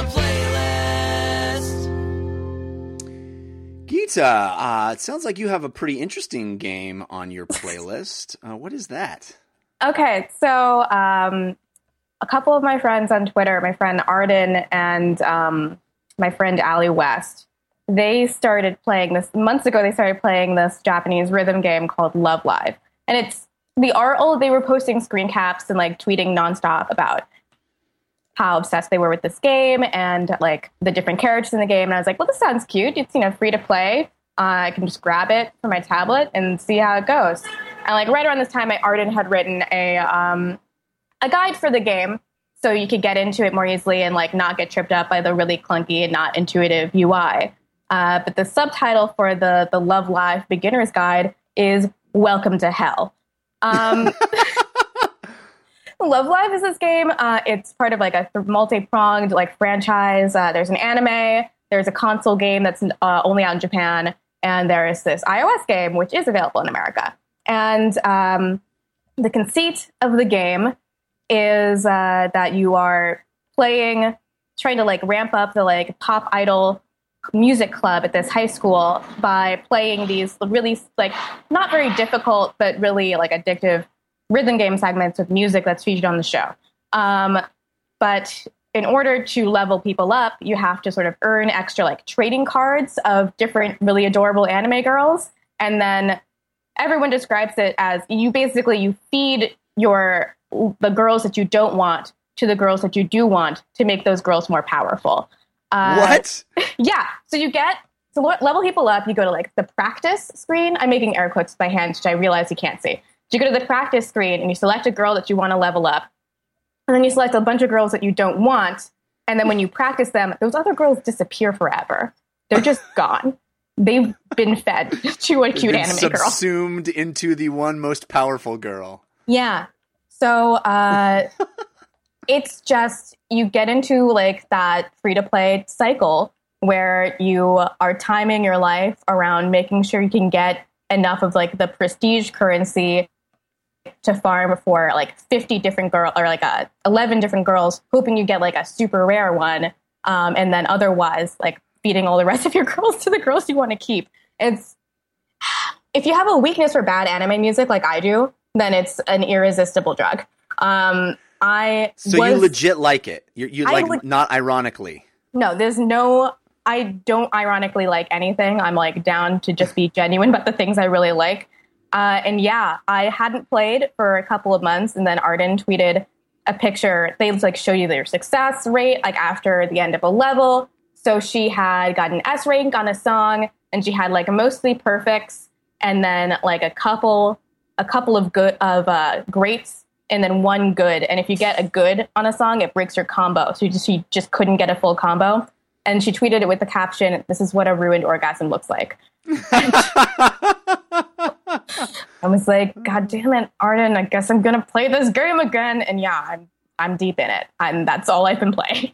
playlist. Gita, uh, it sounds like you have a pretty interesting game on your playlist. Uh, what is that? Okay, so um, a couple of my friends on Twitter, my friend Arden and um, my friend Allie West, they started playing this, months ago they started playing this Japanese rhythm game called Love Live. And it's, the art, oh, they were posting screen caps and like tweeting nonstop about how obsessed they were with this game and like the different characters in the game. And I was like, well, this sounds cute. It's, you know, free to play. Uh, I can just grab it from my tablet and see how it goes. And like right around this time, I Arden had written a um, a guide for the game so you could get into it more easily and like not get tripped up by the really clunky and not intuitive U I. Uh, but the subtitle for the the Love Live Beginner's Guide is Welcome to Hell. Um, Love Live is this game. Uh, it's part of like a multi-pronged like franchise. Uh, there's an anime. There's a console game that's uh, only out in Japan. And there's this iOS game, which is available in America. And um, the conceit of the game is uh, that you are playing, trying to like ramp up the like pop idol music club at this high school by playing these really like not very difficult, but really like addictive rhythm game segments with music that's featured on the show. Um, but in order to level people up, you have to sort of earn extra like trading cards of different really adorable anime girls. And then everyone describes it as you basically, you feed your, the girls that you don't want to the girls that you do want to make those girls more powerful. Uh, what? Yeah. So you get to lo- level people up, you go to like the practice screen. I'm making air quotes by hand, which I realize you can't see. So you go to the practice screen and you select a girl that you want to level up. And then you select a bunch of girls that you don't want. And then when you practice them, those other girls disappear forever. They're just gone. They've been fed to a cute anime subsumed girl. Subsumed into the one most powerful girl. Yeah. So uh, it's just, you get into like that free-to-play cycle where you are timing your life around making sure you can get enough of like the prestige currency to farm for like fifty different girls or like uh, eleven different girls, hoping you get like a super rare one. Um, and then otherwise like feeding all the rest of your girls to the girls you want to keep. It's, if you have a weakness for bad anime music like I do, then it's an irresistible drug. Um, I So was, you legit like it. You, you I like, would- not ironically. No, there's no, I don't ironically like anything. I'm like down to just be genuine about the things I really like. Uh, and yeah, I hadn't played for a couple of months, and then Arden tweeted a picture. They like show you their success rate like after the end of a level. So she had got an S rank on a song, and she had like mostly perfects, and then like a couple, a couple of good of uh, greats, and then one good. And if you get a good on a song, it breaks your combo. So you just, she just couldn't get a full combo. And she tweeted it with the caption, "This is what a ruined orgasm looks like." I was like, God damn it, Arden, I guess I'm going to play this game again. And yeah, I'm I'm deep in it. And that's all I've been playing.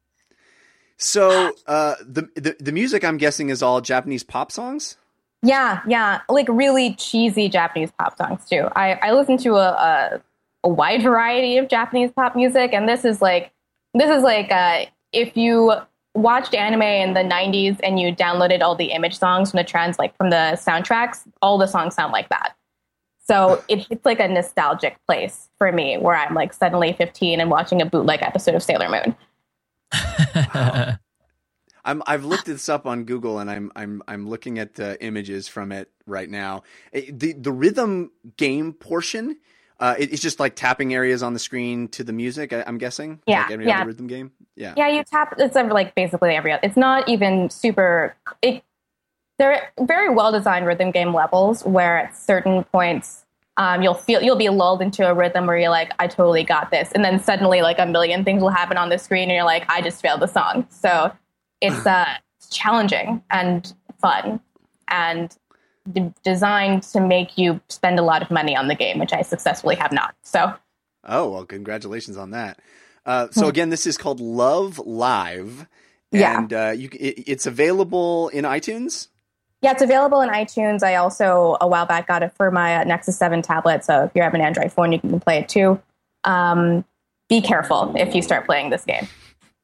So uh, the, the the music, I'm guessing, is all Japanese pop songs? Yeah, yeah. Like really cheesy Japanese pop songs, too. I, I listen to a, a, a wide variety of Japanese pop music. And this is like, this is like uh, if you watched anime in the nineties and you downloaded all the image songs from the trends, like from the soundtracks, all the songs sound like that. So it hits like a nostalgic place for me where I'm like suddenly fifteen and watching a bootleg episode of Sailor Moon. Wow. I'm I've looked this up on Google, and I'm I'm I'm looking at the images from it right now. It, the the rhythm game portion, uh, it, it's just like tapping areas on the screen to the music. I, I'm guessing. Yeah, like every yeah. other rhythm game. Yeah, Yeah, you tap. It's every, like basically every. It's not even super. It, they're very well designed rhythm game levels where at certain points um, you'll feel you'll be lulled into a rhythm where you're like, I totally got this, and then suddenly like a million things will happen on the screen, and you're like, I just failed the song. So it's uh, challenging and fun, and d- designed to make you spend a lot of money on the game, which I successfully have not. So. Oh well, congratulations on that. Uh, so again, this is called Love Live, Yeah. and uh, you, it, it's available in iTunes. Yeah, it's available in iTunes. I also, a while back, got it for my uh, Nexus seven tablet, so if you have an Android phone, you can play it too. Um, be careful if you start playing this game.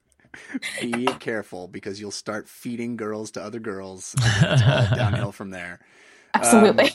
Be careful, because you'll start feeding girls to other girls, and it's all downhill from there. Absolutely.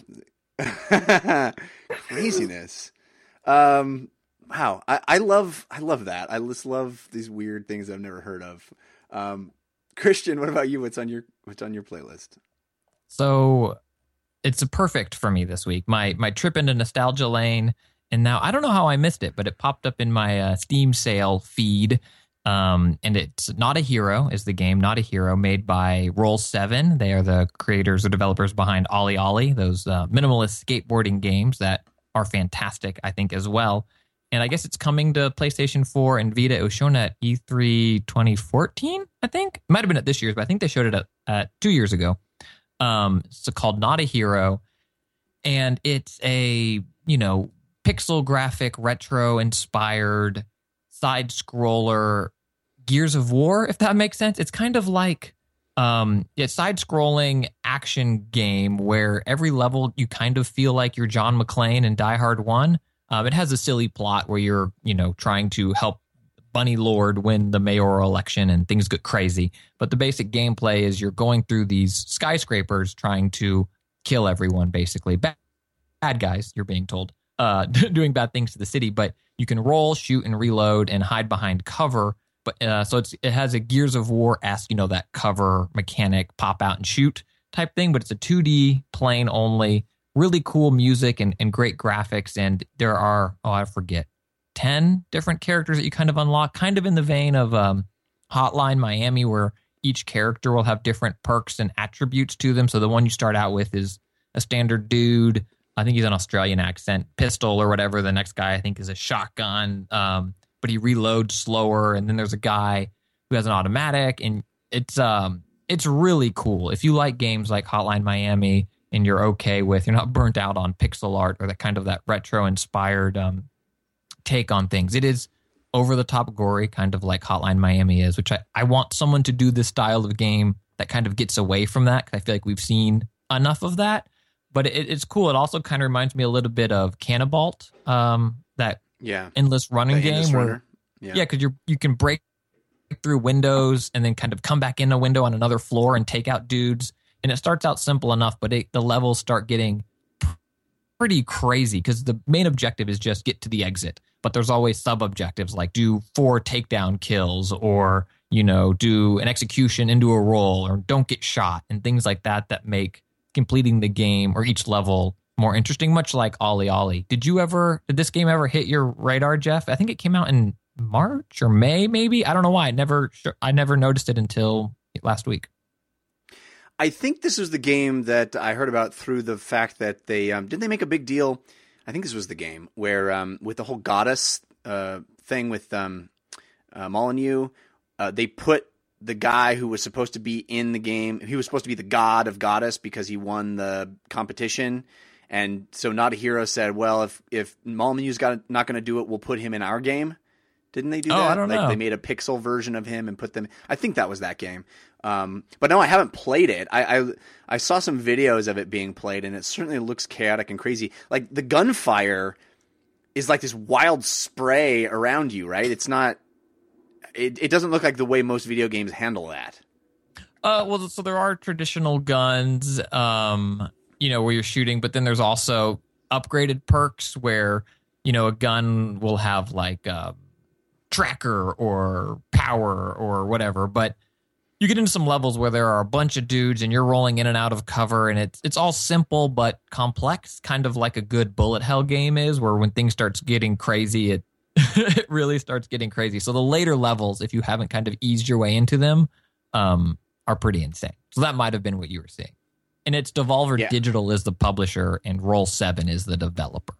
Um, craziness. Um, wow, I, I love I love that. I just love these weird things I've never heard of. Um, Christian, what about you? What's on your what's on your playlist? So it's a perfect for me this week. My my trip into nostalgia lane, and now I don't know how I missed it, but it popped up in my uh, Steam sale feed. Um, and it's Not a Hero is the game, Not a Hero, made by Roll seven. They are the creators or developers behind Ollie Ollie, those uh, minimalist skateboarding games that are fantastic, I think, as well. And I guess it's coming to PlayStation four and Vita. It was shown at E three twenty fourteen, I think. It might have been at this year's, but I think they showed it at, at two years ago. Um, it's called Not a Hero. And it's a, you know, pixel graphic, retro-inspired side-scroller Gears of War, if that makes sense. It's kind of like um, a side-scrolling action game where every level you kind of feel like you're John McClane in Die Hard one. Um, it has a silly plot where you're, you know, trying to help Bunny Lord win the mayoral election and things get crazy. But the basic gameplay is you're going through these skyscrapers trying to kill everyone, basically. Bad, bad guys, you're being told, uh, doing bad things to the city. But you can roll, shoot, and reload and hide behind cover. But uh, so it's it has a Gears of War-esque, you know, that cover mechanic, pop out and shoot type thing. But it's a two D, plane only. Really cool music and, and great graphics. And there are, oh, I forget, ten different characters that you kind of unlock, kind of in the vein of um, Hotline Miami, where each character will have different perks and attributes to them. So the one you start out with is a standard dude. I think he's an Australian accent, pistol or whatever. The next guy I think is a shotgun, um, but he reloads slower. And then there's a guy who has an automatic, and it's um it's really cool. If you like games like Hotline Miami and you're okay with, you're not burnt out on pixel art or that kind of that retro inspired um, take on things. It is over the top gory, kind of like Hotline Miami is, which I, I want someone to do this style of game that kind of gets away from that, because I feel like we've seen enough of that. But it, it's cool. It also kind of reminds me a little bit of Cannibalt, um, that yeah. endless running The game. endless where, runner. Yeah, yeah, because you you can break through windows and then kind of come back in a window on another floor and take out dudes. And it starts out simple enough, but it, the levels start getting pretty crazy because the main objective is just get to the exit. But there's always sub-objectives like do four takedown kills, or, you know, do an execution into a roll, or don't get shot, and things like that that make completing the game or each level more interesting, much like Ollie Ollie. Did you ever, did this game ever hit your radar, Jeff? I think it came out in March or May, maybe. I don't know why. I never, I never noticed it until last week. I think this was the game that I heard about through the fact that they um, didn't they make a big deal. I think this was the game where um, with the whole goddess uh, thing with um, uh, Molyneux, uh, they put the guy who was supposed to be in the game. He was supposed to be the god of goddess because he won the competition. And so Not a Hero said, well, if, if Molyneux's got, not going to do it, we'll put him in our game. Didn't they do oh, that? I don't like know. They made a pixel version of him and put them. I think that was that game. Um, but no, I haven't played it. I, I I saw some videos of it being played, and it certainly looks chaotic and crazy. Like the gunfire is like this wild spray around you, right? It's not. It it doesn't look like the way most video games handle that. Uh, well, so there are traditional guns, um, you know, where you're shooting, but then there's also upgraded perks where, you know, a gun will have like a tracker or power or whatever, but you get into some levels where there are a bunch of dudes and you're rolling in and out of cover, and it's it's all simple but complex, kind of like a good bullet hell game is, where when things starts getting crazy, it it really starts getting crazy. So the later levels, if you haven't kind of eased your way into them, um, are pretty insane. So that might have been what you were seeing. And it's Devolver yeah. Digital is the publisher, and Roll seven is the developer.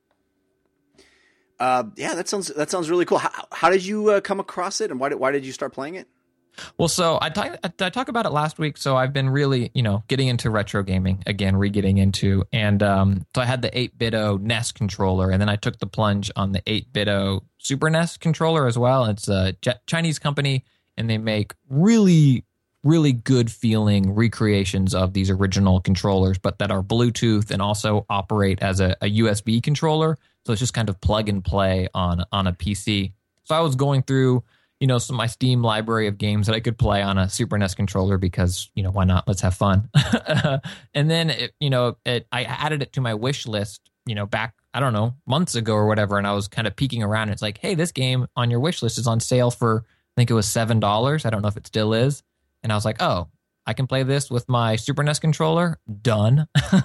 Uh, yeah, that sounds that sounds really cool. How, how did you uh, come across it, and why did why did you start playing it? Well, so I talk, I talk about it last week. So I've been really, you know, getting into retro gaming again, re-getting into, and um, so I had the eight-bit-o N E S controller, and then I took the plunge on the eight-bit-o Super N E S controller as well. It's a Chinese company, and they make really, really good feeling recreations of these original controllers, but that are Bluetooth and also operate as a, a U S B controller. So it's just kind of plug and play on on a P C. So I was going through, you know, some my Steam library of games that I could play on a Super N E S controller because, you know, why not? Let's have fun. And then, it, you know, it, I added it to my wish list, you know, back, I don't know, months ago or whatever. And I was kind of peeking around. And it's like, hey, this game on your wish list is on sale for, I think it was seven dollars. I don't know if it still is. And I was like, oh, I can play this with my Super N E S controller. Done.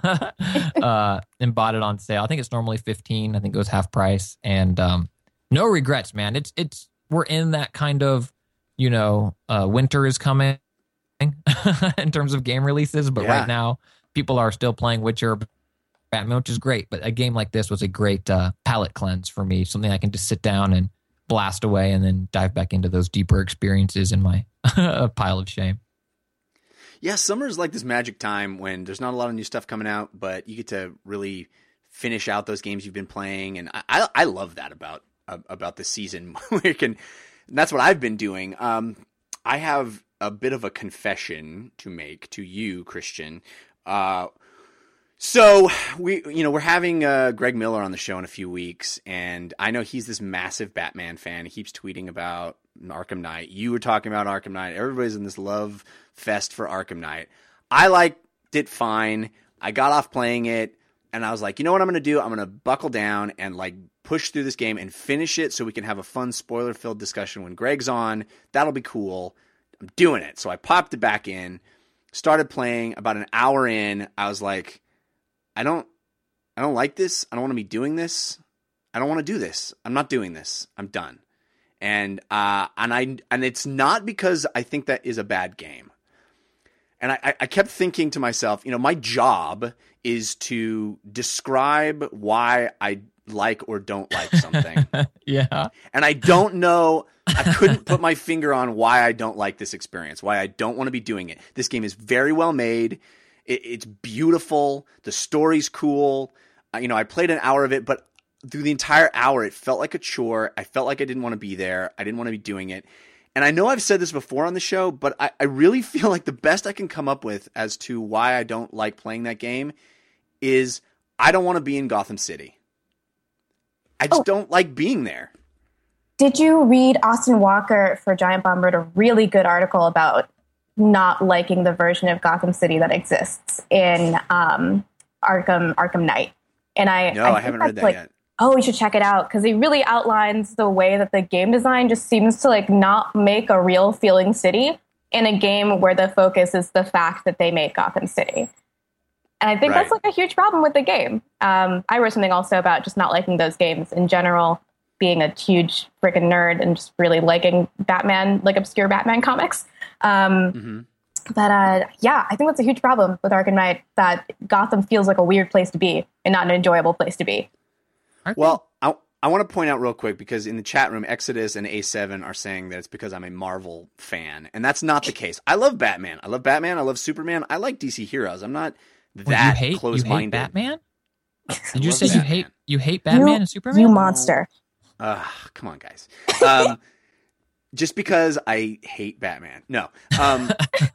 uh, and bought it on sale. I think it's normally fifteen. I think it was half price. And um, no regrets, man. It's, it's, we're in that kind of, you know, uh, winter is coming in terms of game releases. But yeah. right now, people are still playing Witcher, Batman, which is great. But a game like this was a great uh, palate cleanse for me. Something I can just sit down and blast away and then dive back into those deeper experiences in my pile of shame. Yeah, summer is like this magic time when there's not a lot of new stuff coming out, but you get to really finish out those games you've been playing. And I, I, I love that about about the season. Where you can, and that's what I've been doing. Um, I have a bit of a confession to make to you, Christian. Uh, so we, you know, we're having uh, Greg Miller on the show in a few weeks, and I know he's this massive Batman fan. He keeps tweeting about Arkham Knight. You were talking about Arkham Knight. Everybody's in this love fest for Arkham Knight. I liked it fine. I got off playing it, and I was like, you know what I'm going to do? I'm going to buckle down and like push through this game and finish it so we can have a fun spoiler-filled discussion when Greg's on. That'll be cool. I'm doing it. So I popped it back in, started playing. About an hour in, I was like, I don't I don't like this. I don't want to be doing this. I don't want to do this. I'm not doing this. I'm done. And uh, and I and it's not because I think that is a bad game. And I, I kept thinking to myself, you know, my job is to describe why I like or don't like something. Yeah. And I don't know, I couldn't put my finger on why I don't like this experience, why I don't want to be doing it. This game is very well made. It, it's beautiful. The story's cool. Uh, you know, I played an hour of it, but through the entire hour, it felt like a chore. I felt like I didn't want to be there. I didn't want to be doing it. And I know I've said this before on the show, but I, I really feel like the best I can come up with as to why I don't like playing that game is I don't want to be in Gotham City. I just oh. don't like being there. Did you read Austin Walker for Giant Bomb wrote a really good article about not liking the version of Gotham City that exists in um, Arkham Arkham Knight? And I no, I, I haven't read that like, yet. Oh, we should check it out because he really outlines the way that the game design just seems to like not make a real feeling city in a game where the focus is the fact that they made Gotham City. And I think right. that's like a huge problem with the game. Um, I wrote something also about just not liking those games in general, being a huge freaking nerd and just really liking Batman, like obscure Batman comics. Um, mm-hmm. But uh, yeah, I think that's a huge problem with Arkham Knight, that Gotham feels like a weird place to be and not an enjoyable place to be. Well, I, I want to point out real quick, because in the chat room, Exodus and A seven are saying that it's because I'm a Marvel fan. And that's not the case. I love Batman. I love Batman. I love Superman. I like D C heroes. I'm not that well, you hate, close-minded. You hate Batman? Did you say Batman. you hate you hate Batman you, and Superman? You monster. Uh, come on, guys. Um, just because I hate Batman. No. Um,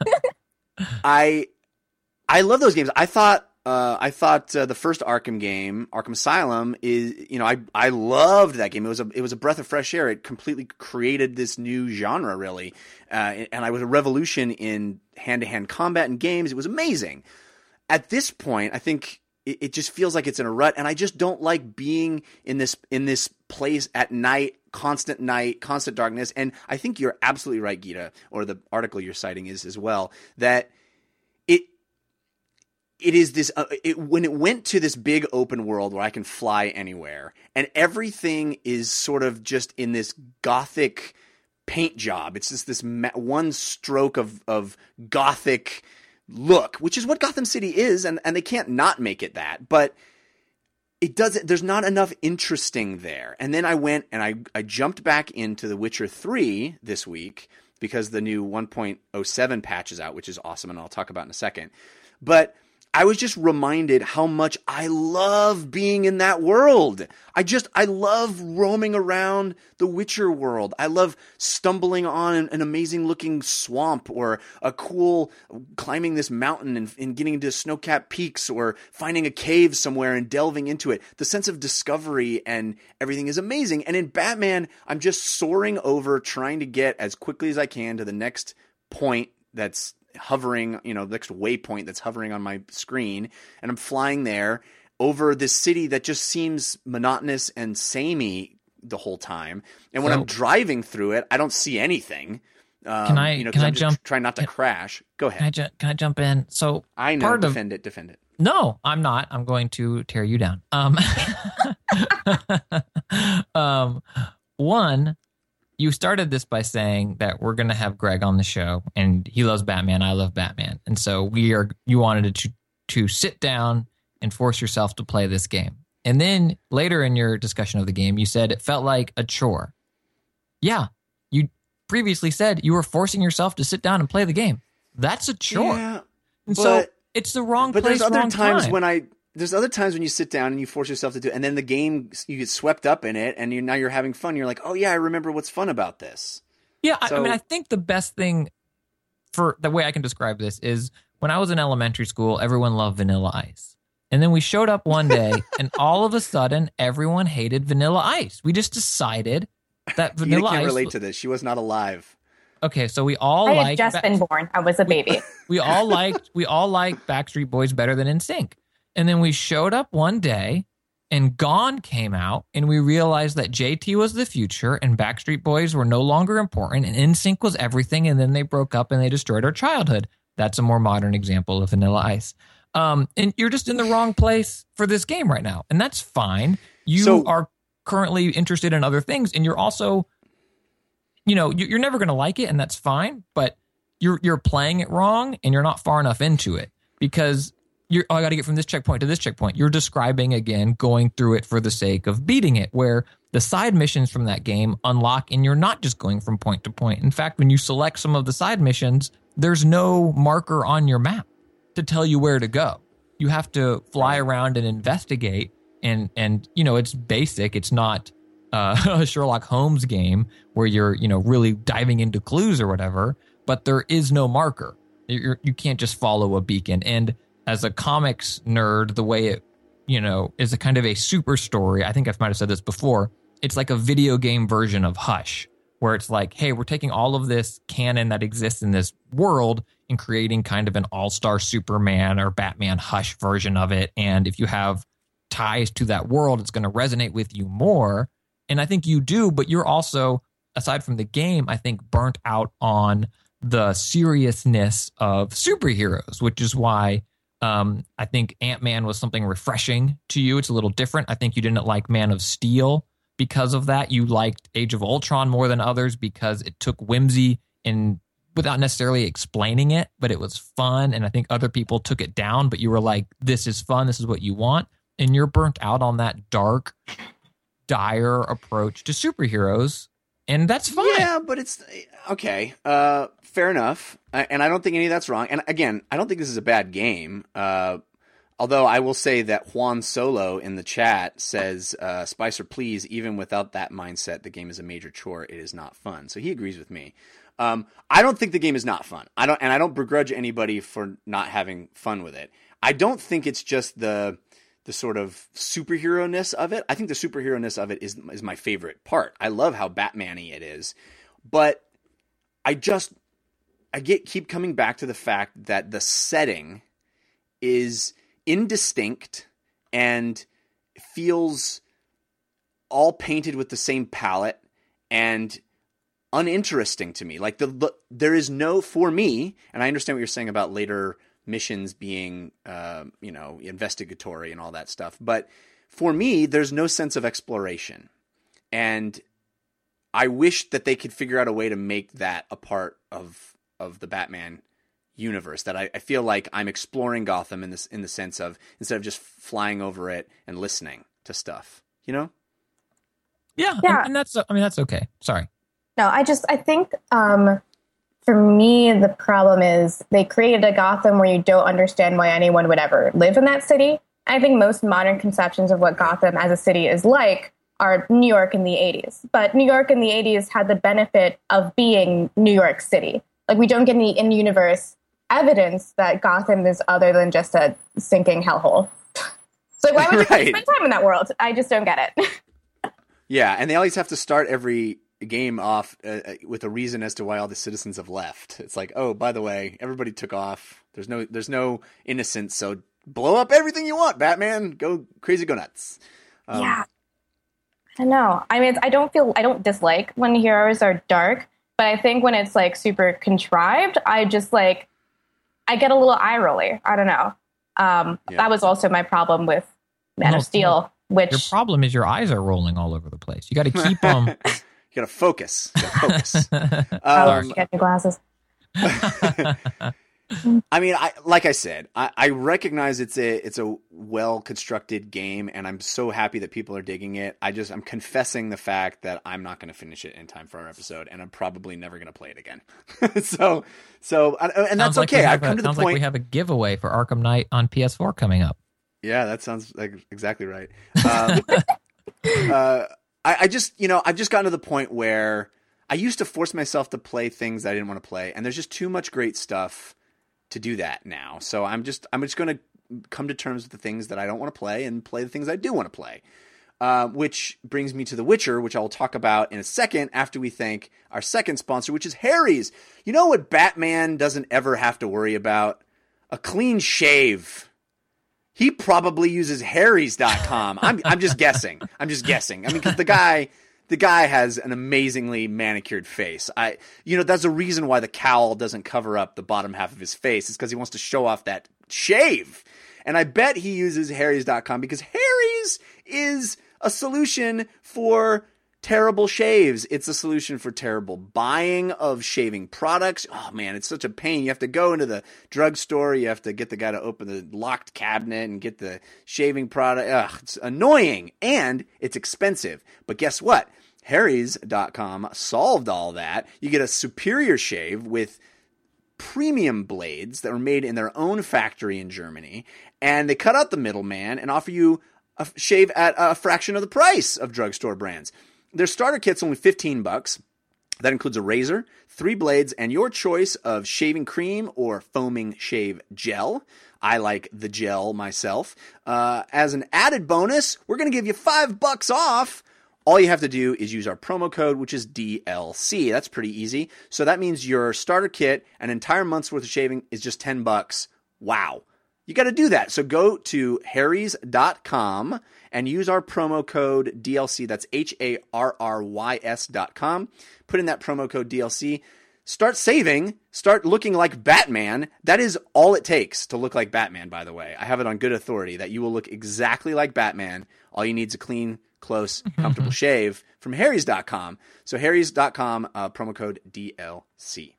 I I love those games. I thought uh, I thought uh, the first Arkham game, Arkham Asylum, is you know I I loved that game. It was a it was a breath of fresh air. It completely created this new genre, really, uh, and I was a revolution in hand to hand combat and games. It was amazing. At this point, I think it, it just feels like it's in a rut, and I just don't like being in this in this place at night, constant night, constant darkness. And I think you're absolutely right, Gita, or the article you're citing is as well, that it it is this uh, it, when it went to this big open world where I can fly anywhere, and everything is sort of just in this gothic paint job. It's just this ma- one stroke of of gothic look, which is what Gotham City is, and, and they can't not make it that, but it doesn't, there's not enough interesting there. And then I went and I, I jumped back into The Witcher three this week because the new one point oh seven patch is out, which is awesome, and I'll talk about in a second. But I was just reminded how much I love being in that world. I just, I love roaming around the Witcher world. I love stumbling on an, an amazing looking swamp, or a cool climbing this mountain and, and getting into snow-capped peaks, or finding a cave somewhere and delving into it. The sense of discovery and everything is amazing. And in Batman, I'm just soaring over, trying to get as quickly as I can to the next point that's hovering, you know, the next waypoint that's hovering on my screen, and I'm flying there over this city that just seems monotonous and samey the whole time. And when so, I'm driving through it, I don't see anything. Um, can I? You know, can I I'm jump? Trying not to can, crash. Go ahead. Can I, ju- can I jump in? So I know. Part defend of, it. Defend it. No, I'm not. I'm going to tear you down. Um, um, one. You started this by saying that we're going to have Greg on the show, and he loves Batman. I love Batman. And so we are, you wanted to, to sit down and force yourself to play this game. And then later in your discussion of the game, you said it felt like a chore. Yeah. You previously said you were forcing yourself to sit down and play the game. That's a chore. Yeah, and but, so it's the wrong but place, there's other wrong times time. when I, There's other times when you sit down and you force yourself to do it, and then the game, you get swept up in it, and you now you're having fun. You're like, oh yeah, I remember what's fun about this. Yeah, so, I, I mean, I think the best thing for the way I can describe this is when I was in elementary school, everyone loved Vanilla Ice. And then we showed up one day, and all of a sudden, everyone hated Vanilla Ice. We just decided that Vanilla you can't Ice... relate to this. She was not alive. Okay, so we all I had liked... just ba- been born. I was a baby. We, we all liked we all liked Backstreet Boys better than N Sync. And then we showed up one day, and Gone came out, and we realized that J T was the future, and Backstreet Boys were no longer important, and N Sync was everything, and then they broke up, and they destroyed our childhood. That's a more modern example of Vanilla Ice. Um, and you're just in the wrong place for this game right now, and that's fine. You so, are currently interested in other things, and you're also you know, you- you're never going to like it, and that's fine, but you're you're playing it wrong, and you're not far enough into it, because you're, oh, I got to get from this checkpoint to this checkpoint. You're describing, again, going through it for the sake of beating it, where the side missions from that game unlock, and you're not just going from point to point. In fact, when you select some of the side missions, there's no marker on your map to tell you where to go. You have to fly around and investigate, and, and you know, it's basic. It's not uh, a Sherlock Holmes game where you're, you know, really diving into clues or whatever, but there is no marker. You're, you can't just follow a beacon. And as a comics nerd, the way it, you know, is a kind of a super story. I think I might have said this before. It's like a video game version of Hush, where it's like, hey, we're taking all of this canon that exists in this world and creating kind of an all-star Superman or Batman Hush version of it. And if you have ties to that world, it's going to resonate with you more. And I think you do, but you're also, aside from the game, I think burnt out on the seriousness of superheroes, which is why Um, I think Ant-Man was something refreshing to you. It's a little different. I think you didn't like Man of Steel because of that. You liked Age of Ultron more than others because it took whimsy and without necessarily explaining it, but it was fun. And I think other people took it down, but you were like, this is fun. This is what you want. And you're burnt out on that dark, dire approach to superheroes. And that's fine. Yeah, but it's okay. Uh, fair enough. And I don't think any of that's wrong. And again, I don't think this is a bad game. Uh, although I will say that Juan Solo in the chat says, uh, Spicer, please, even without that mindset, the game is a major chore. It is not fun. So he agrees with me. Um, I don't think the game is not fun. I don't, and I don't begrudge anybody for not having fun with it. I don't think it's just the the sort of superhero-ness of it. I think the superhero-ness of it is is my favorite part. I love how Batman-y it is. But I just I get keep coming back to the fact that the setting is indistinct and feels all painted with the same palette and uninteresting to me. Like the, the there is no, for me, and I understand what you're saying about later missions being, uh, you know, investigatory and all that stuff. But for me, there's no sense of exploration. And I wish that they could figure out a way to make that a part of of the Batman universe. That I, I feel like I'm exploring Gotham in this in the sense of, instead of just flying over it and listening to stuff, you know? Yeah, Yeah. And, and that's, I mean, that's okay. Sorry. No, I just, I think um, for me, the problem is they created a Gotham where you don't understand why anyone would ever live in that city. I think most modern conceptions of what Gotham as a city is like are New York in the eighties. But New York in the eighties had the benefit of being New York City. Like, we don't get any in-universe evidence that Gotham is other than just a sinking hellhole. So why would Right. you spend time in that world? I just don't get it. Yeah, and they always have to start every game off uh, with a reason as to why all the citizens have left. It's like, oh, by the way, everybody took off. There's no, there's no innocence, so blow up everything you want, Batman. Go crazy, go nuts. Um, yeah. I don't know. I mean, it's, I don't feel, I don't dislike when heroes are dark, but I think when it's like super contrived, I just like, I get a little eye rolly. I don't know. Um, Yeah. That was also my problem with Man No, of Steel, which Your problem is your eyes are rolling all over the place. You got to keep them. You gotta focus. You gotta focus. oh, Um, get new glasses. I mean, I like I said, I, I recognize it's a it's a well constructed game, and I'm so happy that people are digging it. I just I'm confessing the fact that I'm not going to finish it in time for our episode, and I'm probably never going to play it again. so so and Sounds that's like we okay. have I've come a- to the sounds point. like we have a giveaway for Arkham Knight on P S four coming up. Yeah, that sounds like exactly right. Um, uh, I, I just, you know, I've just gotten to the point where I used to force myself to play things that I didn't want to play, and there's just too much great stuff to do that now. So I'm just, I'm just going to come to terms with the things that I don't want to play and play the things I do want to play. Uh, which brings me to The Witcher, which I will talk about in a second after we thank our second sponsor, which is Harry's. You know what Batman doesn't ever have to worry about? A clean shave. He probably uses Harry's dot com. I'm I'm just guessing. I'm just guessing. I mean, because the guy the guy has an amazingly manicured face. I you know that's the reason why the cowl doesn't cover up the bottom half of his face. Is because he wants to show off that shave. And I bet he uses Harry's dot com because Harry's is a solution for Terrible shaves. It's a solution for terrible buying of shaving products. Oh man, it's such a pain. You have to go into the drugstore. You have to get the guy to open the locked cabinet and get the shaving product. Ugh, it's annoying and it's expensive. But guess what? Harry's dot com solved all that. You get a superior shave with premium blades that were made in their own factory in Germany, and they cut out the middleman and offer you a shave at a fraction of the price of drugstore brands. Their starter kit's only fifteen bucks. That includes a razor, three blades, and your choice of shaving cream or foaming shave gel. I like the gel myself. Uh, as an added bonus, we're going to give you five bucks off. All you have to do is use our promo code, which is D L C. That's pretty easy. So that means your starter kit, an entire month's worth of shaving, is just ten bucks. Wow. You got to do that. So go to harrys dot com and use our promo code D L C. That's H A R R Y S dot com. Put in that promo code D L C. Start saving. Start looking like Batman. That is all it takes to look like Batman, by the way. I have it on good authority that you will look exactly like Batman. All you need is a clean, close, comfortable shave from harrys dot com. So harrys dot com, uh, promo code D L C.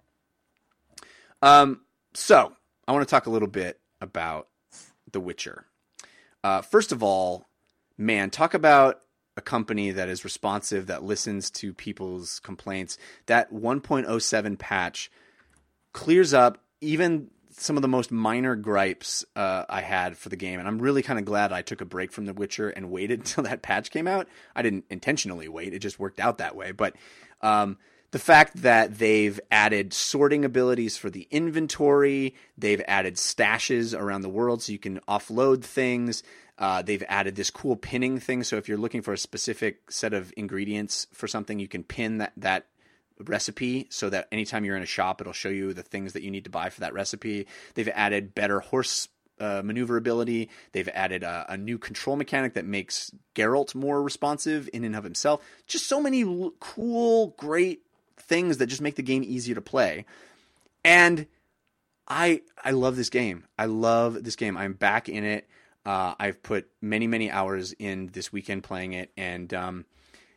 Um, so I want to talk a little bit about The Witcher. Uh, first of all, man, talk about a company that is responsive, that listens to people's complaints. That one point oh seven patch clears up even some of the most minor gripes uh, I had for the game. And I'm really kind of glad I took a break from The Witcher and waited until that patch came out. I didn't intentionally wait. It just worked out that way. But um, the fact that they've added sorting abilities for the inventory, they've added stashes around the world so you can offload things. Uh, they've added this cool pinning thing. So if you're looking for a specific set of ingredients for something, you can pin that, that recipe so that anytime you're in a shop, it'll show you the things that you need to buy for that recipe. They've added better horse uh, maneuverability. They've added a, a new control mechanic that makes Geralt more responsive in and of himself. Just so many l- cool, great things that just make the game easier to play. And I I love this game. I love this game. I'm back in it. Uh, I've put many, many hours in this weekend playing it. And um,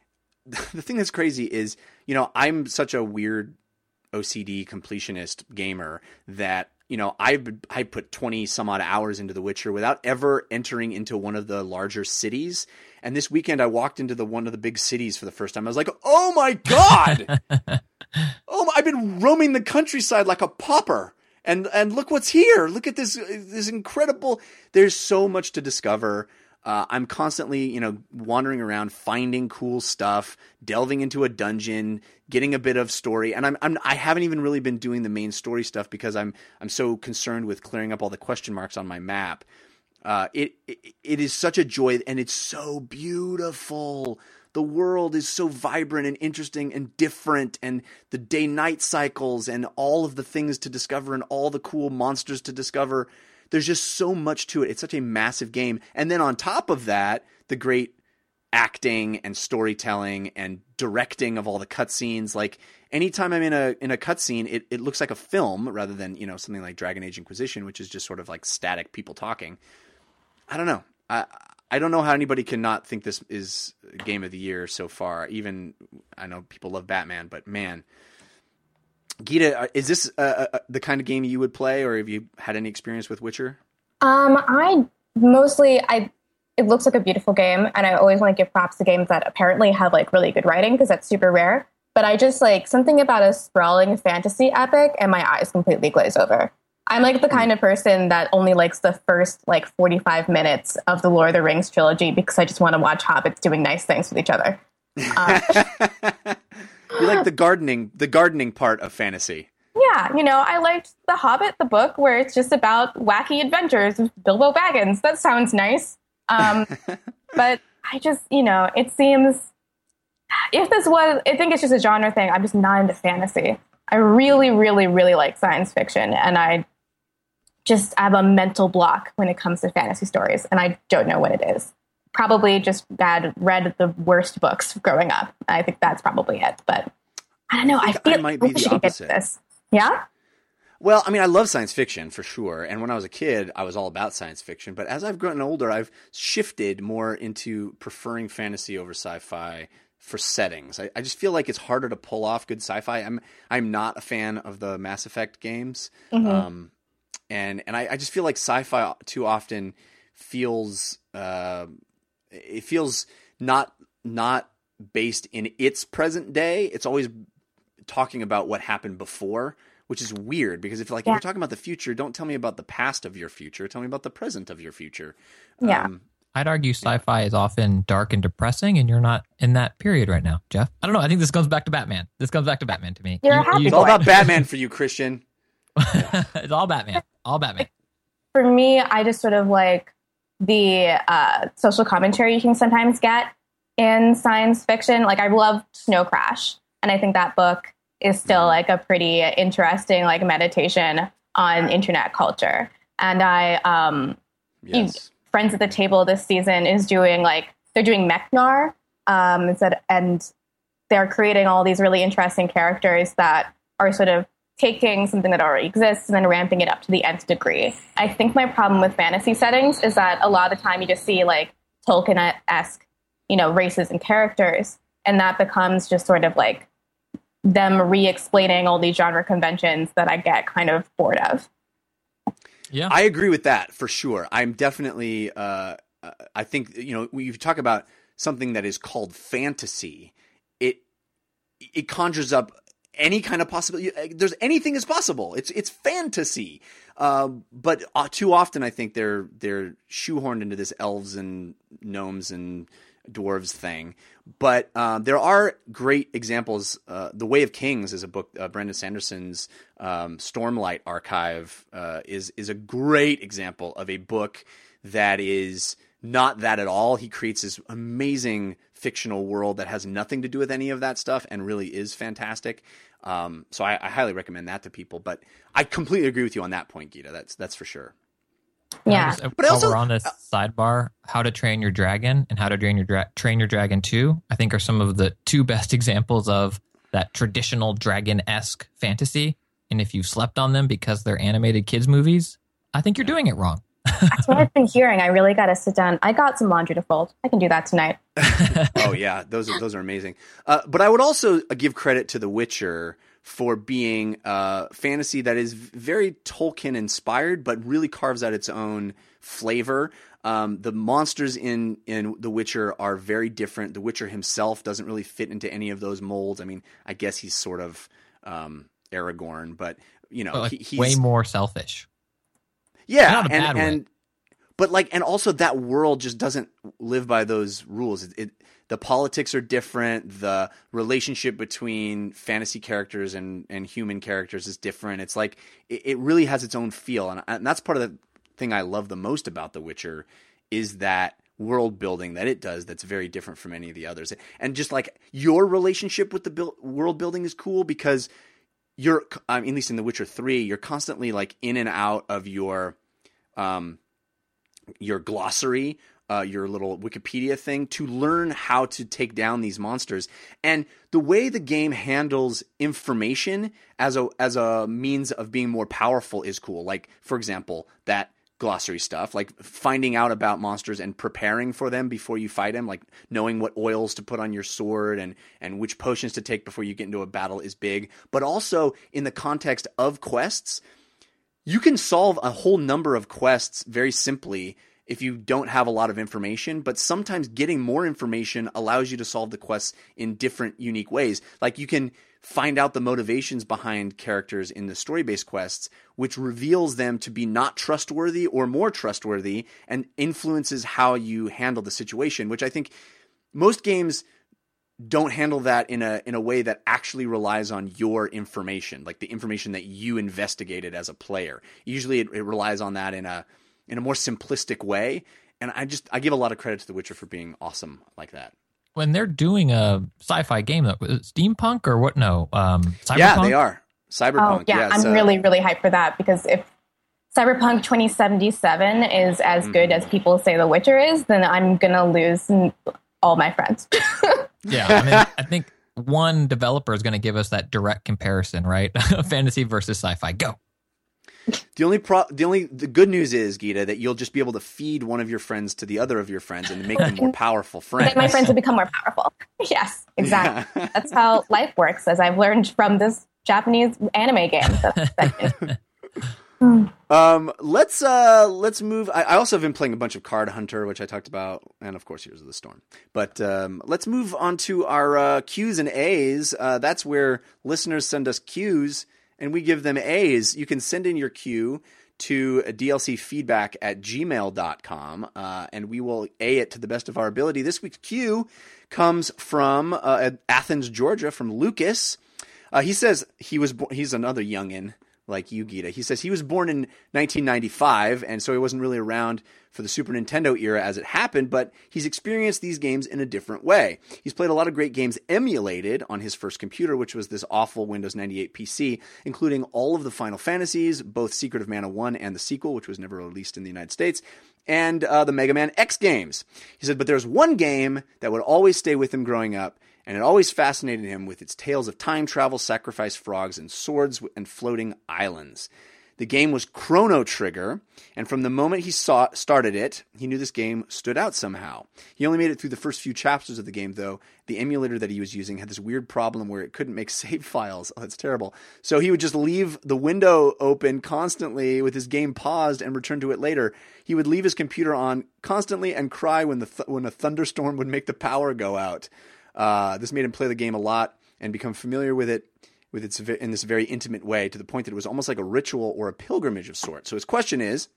the thing that's crazy is, you know, I'm such a weird O C D completionist gamer that, you know, I I put twenty some odd hours into The Witcher without ever entering into one of the larger cities. And this weekend I walked into the one of the big cities for the first time. I was like, oh my God. oh, my, I've been roaming the countryside like a pauper. And and look what's here. Look at this this incredible. There's so much to discover. Uh, I'm constantly, you know, wandering around, finding cool stuff, delving into a dungeon, getting a bit of story. And I'm, I'm I haven't even really been doing the main story stuff because I'm I'm so concerned with clearing up all the question marks on my map. Uh, it, it it is such a joy, and it's so beautiful. The world is so vibrant and interesting and different, and the day-night cycles and all of the things to discover and all the cool monsters to discover. There's just so much to it. It's such a massive game. And then on top of that, the great acting and storytelling and directing of all the cutscenes. Like anytime I'm in a in a cutscene, it, it looks like a film rather than, you know, something like Dragon Age Inquisition, which is just sort of like static people talking. I don't know. I I don't know how anybody can not think this is game of the year so far. Even I know people love Batman, but man, Geeta, is this uh, uh, the kind of game you would play, or have you had any experience with Witcher? Um, I mostly I. It looks like a beautiful game, and I always want to give props to games that apparently have like really good writing because that's super rare. But I just like something about a sprawling fantasy epic, and my eyes completely glaze over. I'm like the kind of person that only likes the first like forty-five minutes of the Lord of the Rings trilogy because I just want to watch hobbits doing nice things with each other. Um, you like the gardening, the gardening part of fantasy. Yeah, you know, I liked The Hobbit, the book, where it's just about wacky adventures with Bilbo Baggins. That sounds nice. Um, but I just, you know, it seems if this was, I think it's just a genre thing. I'm just not into fantasy. I really, really, really like science fiction, and I just have a mental block when it comes to fantasy stories, and I don't know what it is. Probably just had read the worst books growing up. I think that's probably it. But I don't know. I, I feel I might be the opposite. This. Yeah. Well, I mean, I love science fiction for sure. And when I was a kid, I was all about science fiction. But as I've gotten older, I've shifted more into preferring fantasy over sci-fi for settings. I, I just feel like it's harder to pull off good sci-fi. I'm I'm not a fan of the Mass Effect games, Mm-hmm. um, and and I, I just feel like sci-fi too often feels uh, it feels not not based in its present day. It's always talking about what happened before, which is weird because if like Yeah. if you're talking about the future, don't tell me about the past of your future. Tell me about the present of your future. Yeah. Um, I'd argue sci-fi is often dark and depressing, and you're not in that period right now, Jeff. I don't know. I think this comes back to Batman. This comes back to Batman to me. You're a happy it's all boy. about Batman for you, Christian. It's all Batman. All Batman. For me, I just sort of like the uh, social commentary you can sometimes get in science fiction. Like I love Snow Crash, and I think that book is still like a pretty interesting like meditation on internet culture. And I, um, Yes. Friends at the Table this season is doing like they're doing Mechnar, um, instead, and they're creating all these really interesting characters that are sort of taking something that already exists and then ramping it up to the nth degree. I think my problem with fantasy settings is that a lot of the time you just see like Tolkien-esque, you know, races and characters, and that becomes just sort of like them re-explaining all these genre conventions that I get kind of bored of. Yeah. I agree with that for sure. I'm definitely, uh, uh, I think, you know, when you talk about something that is called fantasy, it it conjures up any kind of possibility. There's anything is possible. It's it's fantasy, uh, but uh, too often I think they're they're shoehorned into this elves and gnomes and dwarves thing. But uh, there are great examples. Uh, The Way of Kings is a book. Uh, Brandon Sanderson's um, Stormlight Archive uh, is is a great example of a book that is not that at all. He creates this amazing fictional world that has nothing to do with any of that stuff and really is fantastic. Um, so I, I highly recommend that to people. But I completely agree with you on that point, Gita. That's that's for sure. Yeah. Just, But while also- we're on this sidebar, How to Train Your Dragon and How to Train Your Dra- Train Your Dragon two, I think are some of the two best examples of that traditional dragon-esque fantasy. And if you've slept on them because they're animated kids movies, I think you're doing it wrong. That's what I've been hearing. I really got to sit down. I got some laundry to fold. I can do that tonight. Oh yeah, those are those are amazing. Uh, but I would also give credit to The Witcher for being uh, fantasy that is very Tolkien inspired, but really carves out its own flavor. Um, the monsters in in The Witcher are very different. The Witcher himself doesn't really fit into any of those molds. I mean, I guess he's sort of um, Aragorn, but you know, But like he, he's way more selfish. yeah, Not a and bad way. and but like, and also that world just doesn't live by those rules. It, it the politics are different. The relationship between fantasy characters and, and human characters is different. It's like it, it really has its own feel, and, and that's part of the thing I love the most about The Witcher is that world building that it does. That's very different from any of the others, and just like your relationship with the build, world building is cool because you're, um, at least in The Witcher three, you're constantly like in and out of your, um, your glossary. Uh, your little Wikipedia thing to learn how to take down these monsters, and the way the game handles information as a as a means of being more powerful is cool. Like, for example, that glossary stuff, like finding out about monsters and preparing for them before you fight them, like knowing what oils to put on your sword and and which potions to take before you get into a battle is big. But also in the context of quests, you can solve a whole number of quests very simply if you don't have a lot of information, but sometimes getting more information allows you to solve the quests in different, unique ways. Like you can find out the motivations behind characters in the story-based quests, which reveals them to be not trustworthy or more trustworthy and influences how you handle the situation, which I think most games don't handle that in a in a way that actually relies on your information, like the information that you investigated as a player. Usually it, it relies on that in a in a more simplistic way. And I just, I give a lot of credit to The Witcher for being awesome like that. When they're doing a sci-fi game, though, steampunk or what? No, um, cyberpunk? Yeah, they are. Cyberpunk. Oh, yeah, yes, I'm uh, really, really hyped for that because if Cyberpunk twenty seventy-seven is as Mm-hmm. good as people say The Witcher is, then I'm going to lose all my friends. Yeah, I mean, I think one developer is going to give us that direct comparison, right? Fantasy versus sci-fi. Go. The only pro, the only the good news is, Gita, that you'll just be able to feed one of your friends to the other of your friends and make them more powerful friends. Then my friends will become more powerful. Yes, exactly. Yeah. That's how life works, as I've learned from this Japanese anime game. That, that um, let's uh, let's move. I, I also have been playing a bunch of Card Hunter, which I talked about, and of course, Heroes of the Storm. But um, let's move on to our uh, Q's and A's. Uh, that's where listeners send us Q's, and we give them A's. You can send in your Q to D L C feedback at gmail dot com, uh, and we will A it to the best of our ability. This week's Q comes from uh, Athens, Georgia, from Lucas. Uh, he says he was bo- he's another youngin' like you, Gita. He says he was born in nineteen ninety-five, and so he wasn't really around for the Super Nintendo era as it happened, but he's experienced these games in a different way. He's played a lot of great games emulated on his first computer, which was this awful Windows ninety-eight P C, including all of the Final Fantasies, both Secret of Mana one and the sequel, which was never released in the United States, and uh, the Mega Man X games. He said, but there's one game that would always stay with him growing up, and it always fascinated him with its tales of time travel, sacrifice frogs, and swords and floating islands. The game was Chrono Trigger, and from the moment he saw started it, he knew this game stood out somehow. He only made it through the first few chapters of the game, though. The emulator that he was using had this weird problem where it couldn't make save files. Oh, that's terrible. So he would just leave the window open constantly with his game paused and return to it later. He would leave his computer on constantly and cry when the th- when a thunderstorm would make the power go out. Uh, this made him play the game a lot and become familiar with it with its in this very intimate way, to the point that it was almost like a ritual or a pilgrimage of sorts. So his question is,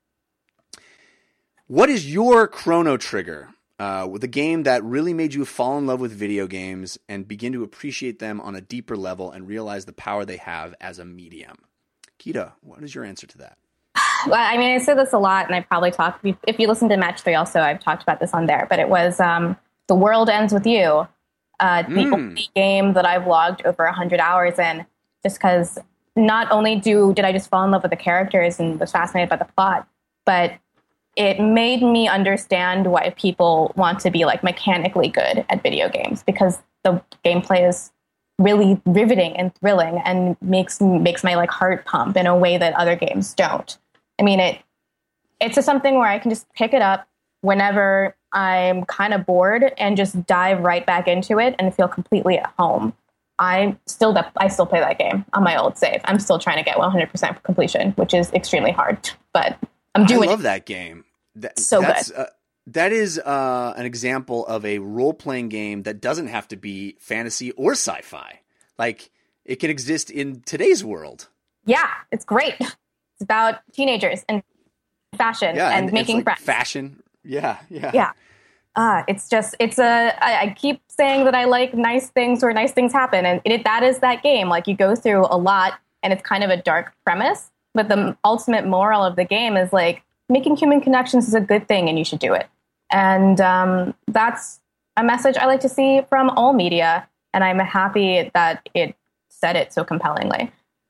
what is your Chrono Trigger? Uh, with a game that really made you fall in love with video games and begin to appreciate them on a deeper level and realize the power they have as a medium. Kita, what is your answer to that? Well, I mean, I say this a lot, and I probably talk, if you listen to Match three also, I've talked about this on there, but it was um, The World Ends With You. Uh, the mm. only game that I've logged over one hundred hours in, just because not only do did I just fall in love with the characters and was fascinated by the plot, but it made me understand why people want to be like mechanically good at video games, because the gameplay is really riveting and thrilling and makes makes my like heart pump in a way that other games don't. I mean, it it's just something where I can just pick it up whenever I'm kind of bored and just dive right back into it and feel completely at home. I still I still play that game on my old save. I'm still trying to get one hundred percent completion, which is extremely hard, but I'm doing it. I love that game. That, so that's, good. Uh, that is uh, an example of a role-playing game that doesn't have to be fantasy or sci-fi. Like, it can exist in today's world. Yeah, it's great. It's about teenagers and fashion yeah, and, and making like friends. Fashion. Yeah, yeah. Yeah. Uh, it's just, it's a, I, I keep saying that I like nice things where nice things happen. And it, that is that game. Like, you go through a lot and it's kind of a dark premise, but the ultimate moral of the game is like, making human connections is a good thing and you should do it. And um, that's a message I like to see from all media. And I'm happy that it said it so compellingly.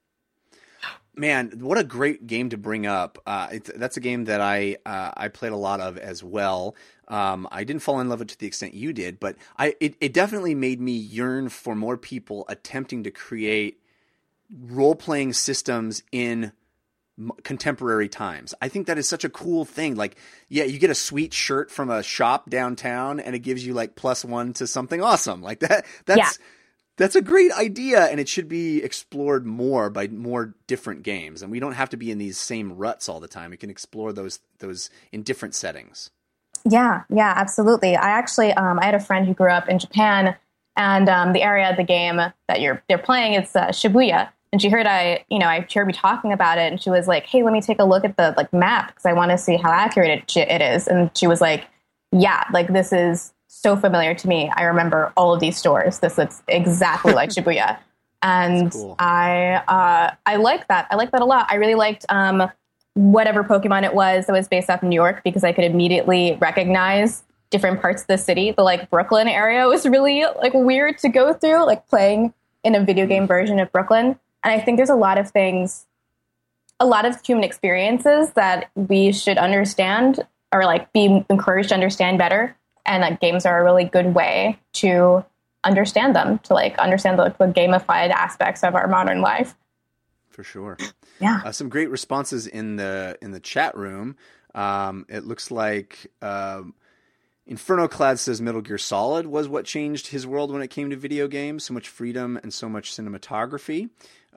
Man, what a great game to bring up. Uh, it's, that's a game that I uh, I played a lot of as well. Um, I didn't fall in love with it to the extent you did, but I it, it definitely made me yearn for more people attempting to create role-playing systems in contemporary times. I think that is such a cool thing. Like, yeah, you get a sweet shirt from a shop downtown and it gives you like plus one to something awesome like that. That's, yeah. That's a great idea. And it should be explored more by more different games. And we don't have to be in these same ruts all the time. We can explore those, those in different settings. Yeah, yeah, absolutely. I actually, um, I had a friend who grew up in Japan, and um, the area of the game that you're, they're playing is uh, Shibuya. And she heard I, you know, I heard me talking about it, and she was like, "Hey, let me take a look at the like map because I want to see how accurate it, it is." And she was like, "Yeah, like this is so familiar to me. I remember all of these stores. This looks exactly like Shibuya." And cool. I, uh, I like that. I like that a lot. I really liked um, whatever Pokemon it was that was based off New York, because I could immediately recognize different parts of the city. The like Brooklyn area was really like weird to go through, like playing in a video game version of Brooklyn. And I think there's a lot of things, a lot of human experiences that we should understand or like be encouraged to understand better. And like games are a really good way to understand them, to like understand the, the gamified aspects of our modern life. For sure. Yeah. Uh, some great responses in the in the chat room. Um, it looks like um, Inferno Clad says Metal Gear Solid was what changed his world when it came to video games. So much freedom and so much cinematography.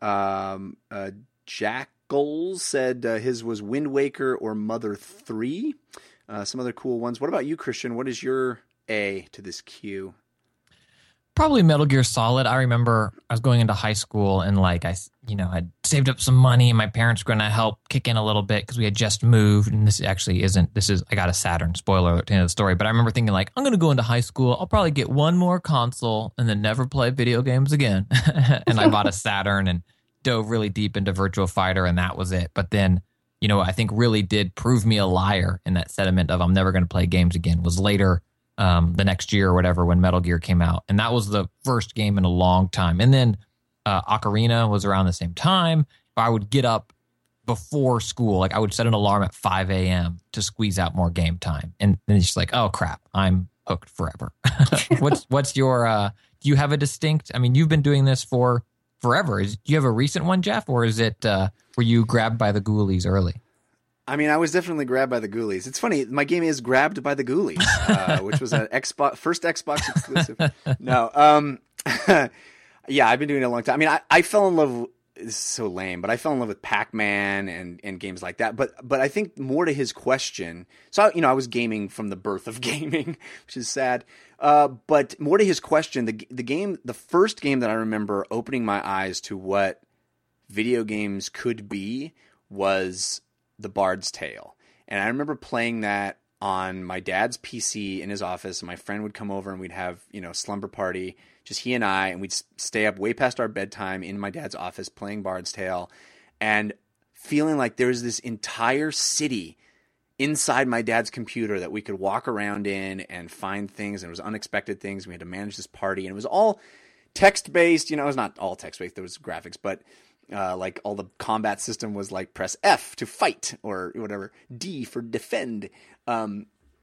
Um, uh, Jackals said uh, his was Wind Waker or Mother three. Uh, some other cool ones. What about you, Christian? What is your A to this queue? Probably Metal Gear Solid. I remember I was going into high school and like I, you know, had saved up some money and my parents were going to help kick in a little bit because we had just moved. And this actually isn't, this is, I got a Saturn, spoiler alert to the end of the story. But I remember thinking like, I'm going to go into high school. I'll probably get one more console and then never play video games again. And I bought a Saturn and dove really deep into Virtua Fighter and that was it. But then, you know, I think really did prove me a liar in that sentiment of I'm never going to play games again was later. Um, the next year or whatever when Metal Gear came out. And that was the first game in a long time. And then uh, Ocarina was around the same time. I would get up before school. Like I would set an alarm at five a.m. to squeeze out more game time. And then it's just like, oh, crap, I'm hooked forever. what's what's your, uh, do you have a distinct, I mean, you've been doing this for forever. Is, do you have a recent one, Jeff? Or is it, uh, were you grabbed by the ghoulies early? I mean, I was definitely grabbed by the Ghoulies. It's funny, my game is Grabbed by the Ghoulies, uh, which was an Xbox first Xbox exclusive. No, um, yeah, I've been doing it a long time. I mean, I, I fell in love. This is so lame, but I fell in love with Pac-Man and, and games like that. But but I think more to his question. So I, you know, I was gaming from the birth of gaming, which is sad. Uh, but more to his question, the the game, the first game that I remember opening my eyes to what video games could be was The Bard's Tale. And I remember playing that on my dad's P C in his office, and my friend would come over and we'd have, you know, slumber party, just he and I, and we'd stay up way past our bedtime in my dad's office playing Bard's Tale and feeling like there was this entire city inside my dad's computer that we could walk around in and find things, and it was unexpected things. We had to manage this party, and it was all text-based. You know, it was not all text-based. There was graphics, but Uh, like all the combat system was like press F to fight or whatever, D for defend. Um,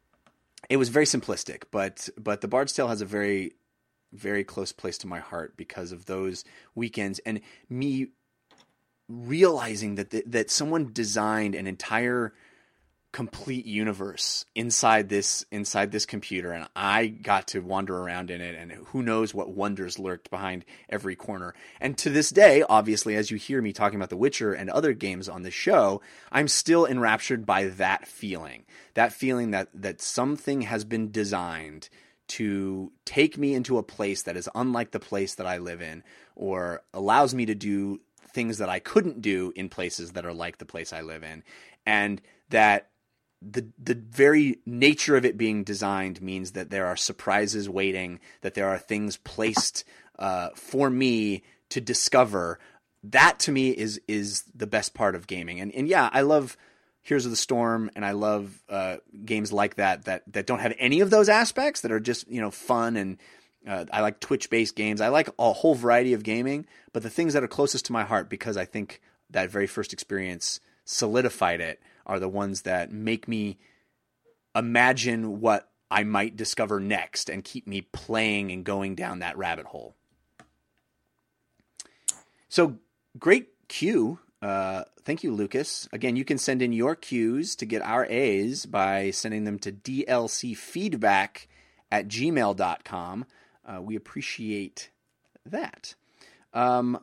it was very simplistic, but but the Bard's Tale has a very, very close place to my heart because of those weekends and me realizing that the, that someone designed an entire complete universe inside this inside this computer, and I got to wander around in it, and who knows what wonders lurked behind every corner. And to this day, obviously, as you hear me talking about The Witcher and other games on the show, I'm still enraptured by that feeling. That feeling that that something has been designed to take me into a place that is unlike the place that I live in, or allows me to do things that I couldn't do in places that are like the place I live in. And that the the very nature of it being designed means that there are surprises waiting, that there are things placed uh, for me to discover. That to me is is the best part of gaming. And and yeah, I love Heroes of the Storm, and I love uh, games like that that that don't have any of those aspects, that are just, you know, fun. And uh, I like Twitch-based games. I like a whole variety of gaming, but the things that are closest to my heart, because I think that very first experience solidified it, are the ones that make me imagine what I might discover next and keep me playing and going down that rabbit hole. So great cue. Uh, thank you, Lucas. Again, you can send in your cues to get our A's by sending them to D L C feedback at gmail dot com. Uh, we appreciate that. Um,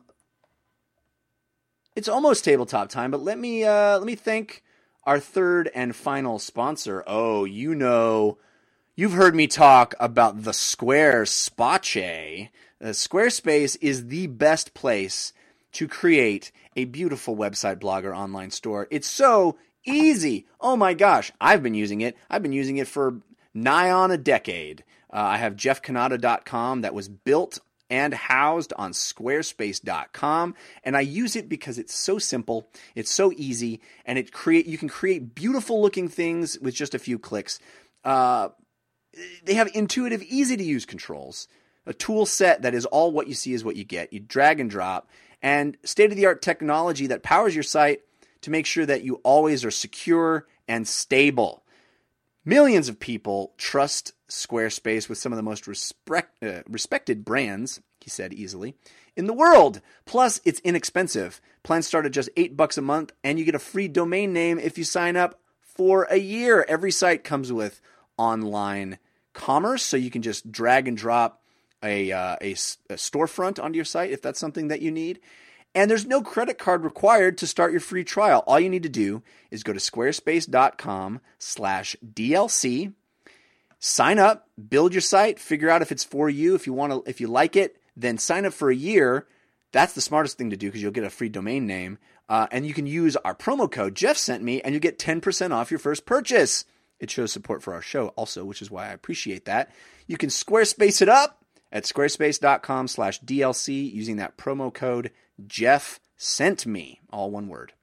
it's almost tabletop time, but let me uh, let me thank our third and final sponsor. Oh, you know, you've heard me talk about the Square Space. Uh, Squarespace is the best place to create a beautiful website, blog, or online store. It's so easy. Oh my gosh, I've been using it. I've been using it for nigh on a decade. Uh, I have jeff cannata dot com that was built and housed on squarespace dot com, and I use it because it's so simple, it's so easy, and it create you can create beautiful looking things with just a few clicks. Uh, they have intuitive, easy to use controls, a tool set that is all what you see is what you get. You drag and drop, and state-of-the-art technology that powers your site to make sure that you always are secure and stable. Millions of people trust Squarespace with some of the most respect, uh, respected brands he said easily, in the world. Plus, it's inexpensive. Plans start at just eight bucks a month, and you get a free domain name if you sign up for a year. Every site comes with online commerce, so you can just drag and drop a, uh, a, a storefront onto your site if that's something that you need. And there's no credit card required to start your free trial. All you need to do is go to squarespace.com slash DLC, sign up, build your site, figure out if it's for you. If you want to, if you like it, then sign up for a year. That's the smartest thing to do because you'll get a free domain name. Uh, and you can use our promo code Jeff sent me and you get ten percent off your first purchase. It shows support for our show also, which is why I appreciate that. You can Squarespace it up at squarespace.com slash DLC using that promo code Jeff sent me, all one word.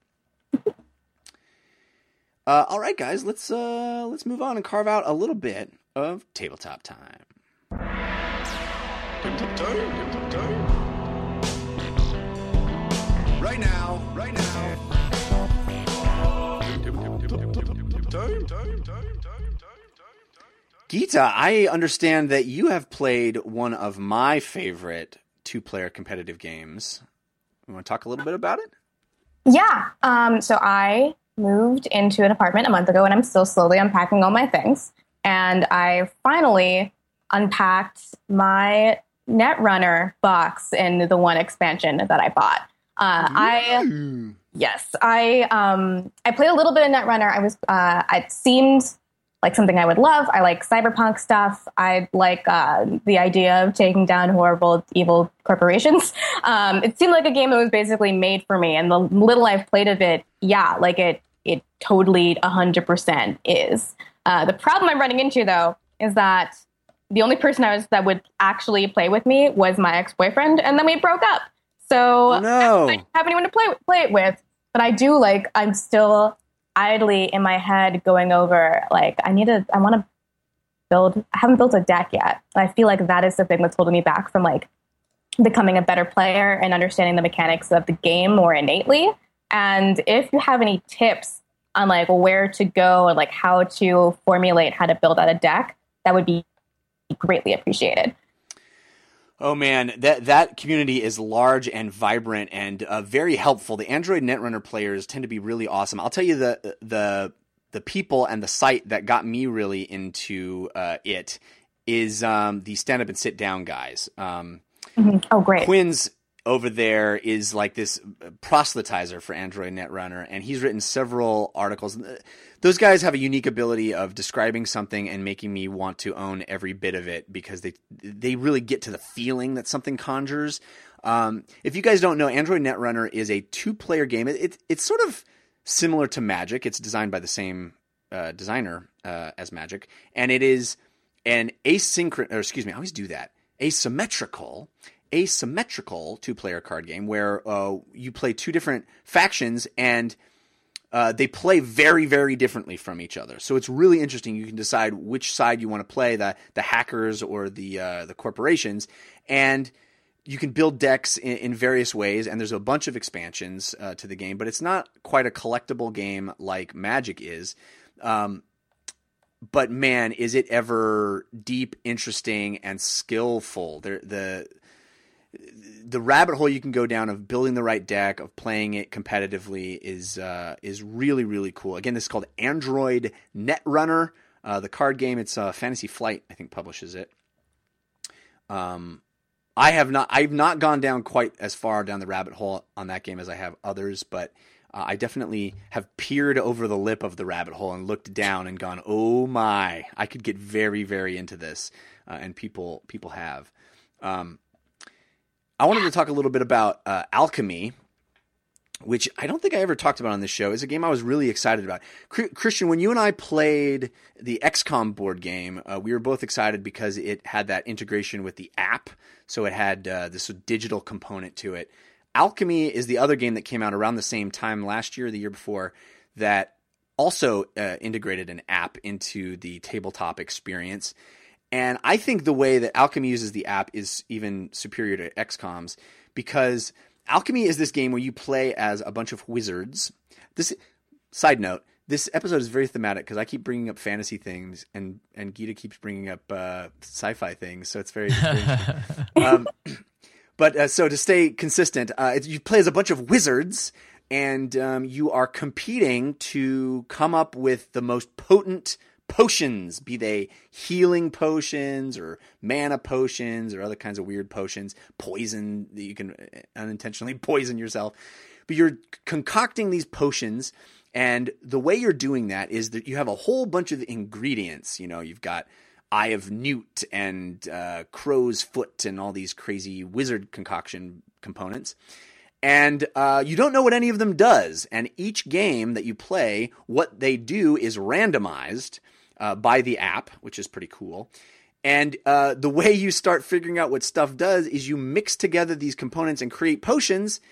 uh, all right, guys, let's uh, let's move on and carve out a little bit of tabletop time. Right now, right now. Geeta, I understand that you have played one of my favorite two-player competitive games. You want to talk a little bit about it? Yeah. Um, so I moved into an apartment a month ago, and I'm still slowly unpacking all my things. And I finally unpacked my Netrunner box in the one expansion that I bought. Uh, I yes, I um, I played a little bit of Netrunner. I was uh, it seemed like something I would love. I like cyberpunk stuff. I like uh, the idea of taking down horrible, evil corporations. Um, it seemed like a game that was basically made for me. And the little I've played of it, yeah, like it, it totally one hundred percent is. Uh, the problem I'm running into, though, is that the only person I was that would actually play with me was my ex-boyfriend, and then we broke up. So oh, no. I don't have anyone to play play it with. But I do like. I'm still idly in my head going over like I need to. I want to build. I haven't built a deck yet. I feel like that is the thing that's holding me back from like becoming a better player and understanding the mechanics of the game more innately. And if you have any tips on like where to go or like how to formulate how to build out a deck, that would be greatly appreciated. Oh man, that that community is large and vibrant and uh, very helpful. The Android Netrunner players tend to be really awesome. I'll tell you the the the people and the site that got me really into uh, it is um, the Stand Up and Sit Down guys. Um, mm-hmm. Oh, great. Quinn's over there is like this proselytizer for Android Netrunner, and he's written several articles. Those guys have a unique ability of describing something and making me want to own every bit of it because they they really get to the feeling that something conjures. Um, if you guys don't know, Android Netrunner is a two-player game. It, it, it's sort of similar to Magic. It's designed by the same uh, designer uh, as Magic, and it is an asynchronous, or excuse me, I always do that, asymmetrical asymmetrical two-player card game where uh, you play two different factions and uh, they play very, very differently from each other. So it's really interesting. You can decide which side you want to play, the the hackers or the uh, the corporations, and you can build decks in, in various ways. And there's a bunch of expansions uh, to the game, but it's not quite a collectible game like Magic is. Um, but man, is it ever deep, interesting, and skillful. There, the The rabbit hole you can go down of building the right deck, of playing it competitively is uh, is really, really cool. Again, this is called Android Netrunner. Uh, the card game, it's uh, Fantasy Flight, I think, publishes it. Um, I have not, I've not gone down quite as far down the rabbit hole on that game as I have others, but uh, I definitely have peered over the lip of the rabbit hole and looked down and gone, oh my, I could get very, very into this, uh, and people people have. Um, I wanted to talk a little bit about uh, Alchemy, which I don't think I ever talked about on this show. It's a game I was really excited about. Christian, when you and I played the X COM board game, uh, we were both excited because it had that integration with the app, so it had uh, this digital component to it. Alchemy is the other game that came out around the same time last year or the year before that also uh, integrated an app into the tabletop experience. And I think the way that Alchemy uses the app is even superior to X COM's because Alchemy is this game where you play as a bunch of wizards. This side note, this episode is very thematic because I keep bringing up fantasy things and, and Geeta keeps bringing up uh, sci-fi things. So it's very, it's very um, But uh, so to stay consistent, uh, it, you play as a bunch of wizards, and um, you are competing to come up with the most potent potions, be they healing potions or mana potions or other kinds of weird potions, poison that you can unintentionally poison yourself. But you're concocting these potions, and the way you're doing that is that you have a whole bunch of ingredients. You know, you've got Eye of Newt and uh, Crow's Foot and all these crazy wizard concoction components. And uh, you don't know what any of them does. And each game that you play, what they do is randomized uh, by the app, which is pretty cool. And uh, the way you start figuring out what stuff does is you mix together these components and create potions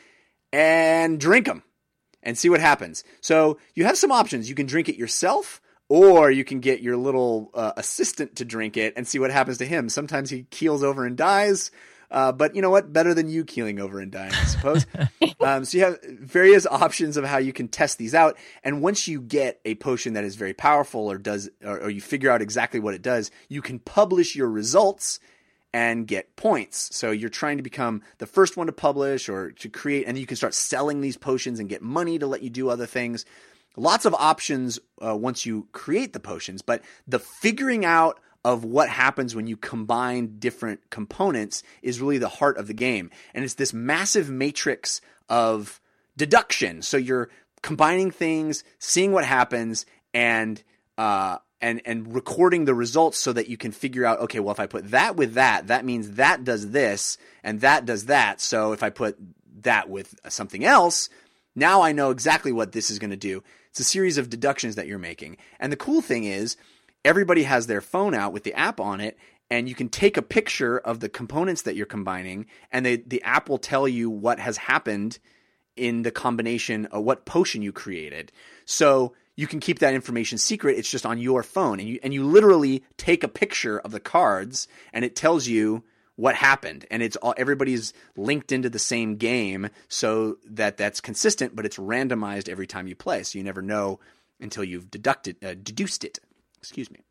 and drink them and see what happens. So you have some options. You can drink it yourself, or you can get your little uh, assistant to drink it and see what happens to him. Sometimes he keels over and dies. Uh, but you know what? Better than you keeling over and dying, I suppose. um, so you have various options of how you can test these out. And once you get a potion that is very powerful or does, or, or you figure out exactly what it does, you can publish your results and get points. So you're trying to become the first one to publish or to create, and you can start selling these potions and get money to let you do other things. Lots of options uh, once you create the potions, but the figuring out of what happens when you combine different components is really the heart of the game. And it's this massive matrix of deduction. So you're combining things, seeing what happens, and uh, and and recording the results so that you can figure out, okay, well, if I put that with that, that means that does this, and that does that. So if I put that with something else, now I know exactly what this is going to do. It's a series of deductions that you're making. And the cool thing is, everybody has their phone out with the app on it, and you can take a picture of the components that you're combining, and they, the app will tell you what has happened in the combination of what potion you created. So you can keep that information secret. It's just on your phone, and you and you literally take a picture of the cards, and it tells you what happened. And it's all, everybody's linked into the same game so that that's consistent, but it's randomized every time you play. So you never know until you've deducted, uh, deduced it. Excuse me.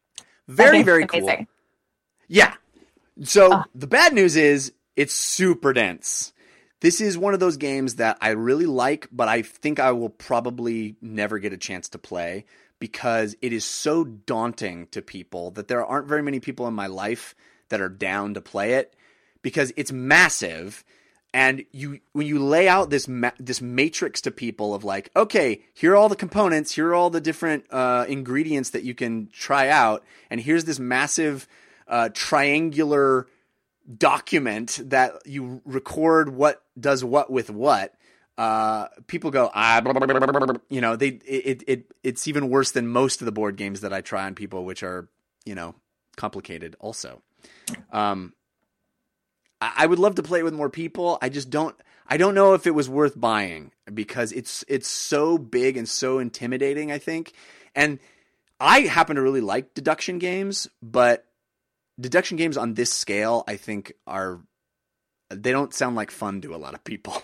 Very, very cool. Yeah. So oh. The bad news is it's super dense. This is one of those games that I really like, but I think I will probably never get a chance to play because it is so daunting to people that there aren't very many people in my life that are down to play it because it's massive. And you, when you lay out this ma- this matrix to people of like, okay, here are all the components, here are all the different uh, ingredients that you can try out, and here's this massive uh, triangular document that you record what does what with what. Uh, people go, ah, blah, blah, blah, blah, blah. You know, they it it it's even worse than most of the board games that I try on people, which are, you know, complicated also. Um. I would love to play it with more people. I just don't I don't know if it was worth buying because it's it's so big and so intimidating, I think. And I happen to really like deduction games, but deduction games on this scale, I think are they don't sound like fun to a lot of people.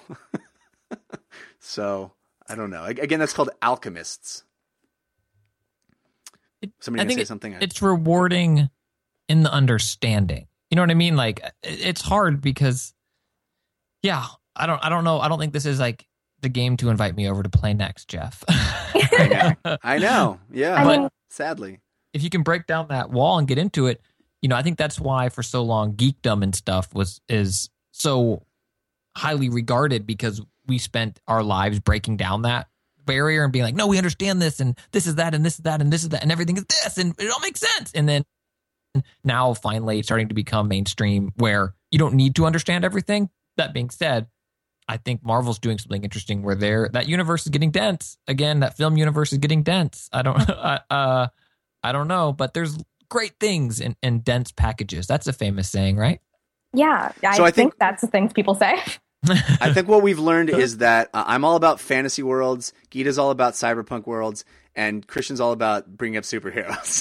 So, I don't know. Again, that's called Alchemists. Somebody I think say it, something? It's rewarding in the understanding. You know what I mean? Like, it's hard because, yeah, I don't, I don't know. I don't think this is like the game to invite me over to play next, Jeff. I know. I know. Yeah. I but mean, sadly, if you can break down that wall and get into it, you know, I think that's why for so long geekdom and stuff was is so highly regarded because we spent our lives breaking down that barrier and being like, no, we understand this and this is that and this is that and this is that and everything is this and it all makes sense. And then now finally it's starting to become mainstream where you don't need to understand everything. That being said, I think Marvel's doing something interesting where they're, that universe is getting dense. Again, that film universe is getting dense. I don't uh, I don't know, but there's great things in, in dense packages. That's a famous saying, right? Yeah, I, so I think, think that's the things people say. I think what we've learned is that uh, I'm all about fantasy worlds, Gita's all about cyberpunk worlds, and Christian's all about bringing up superheroes.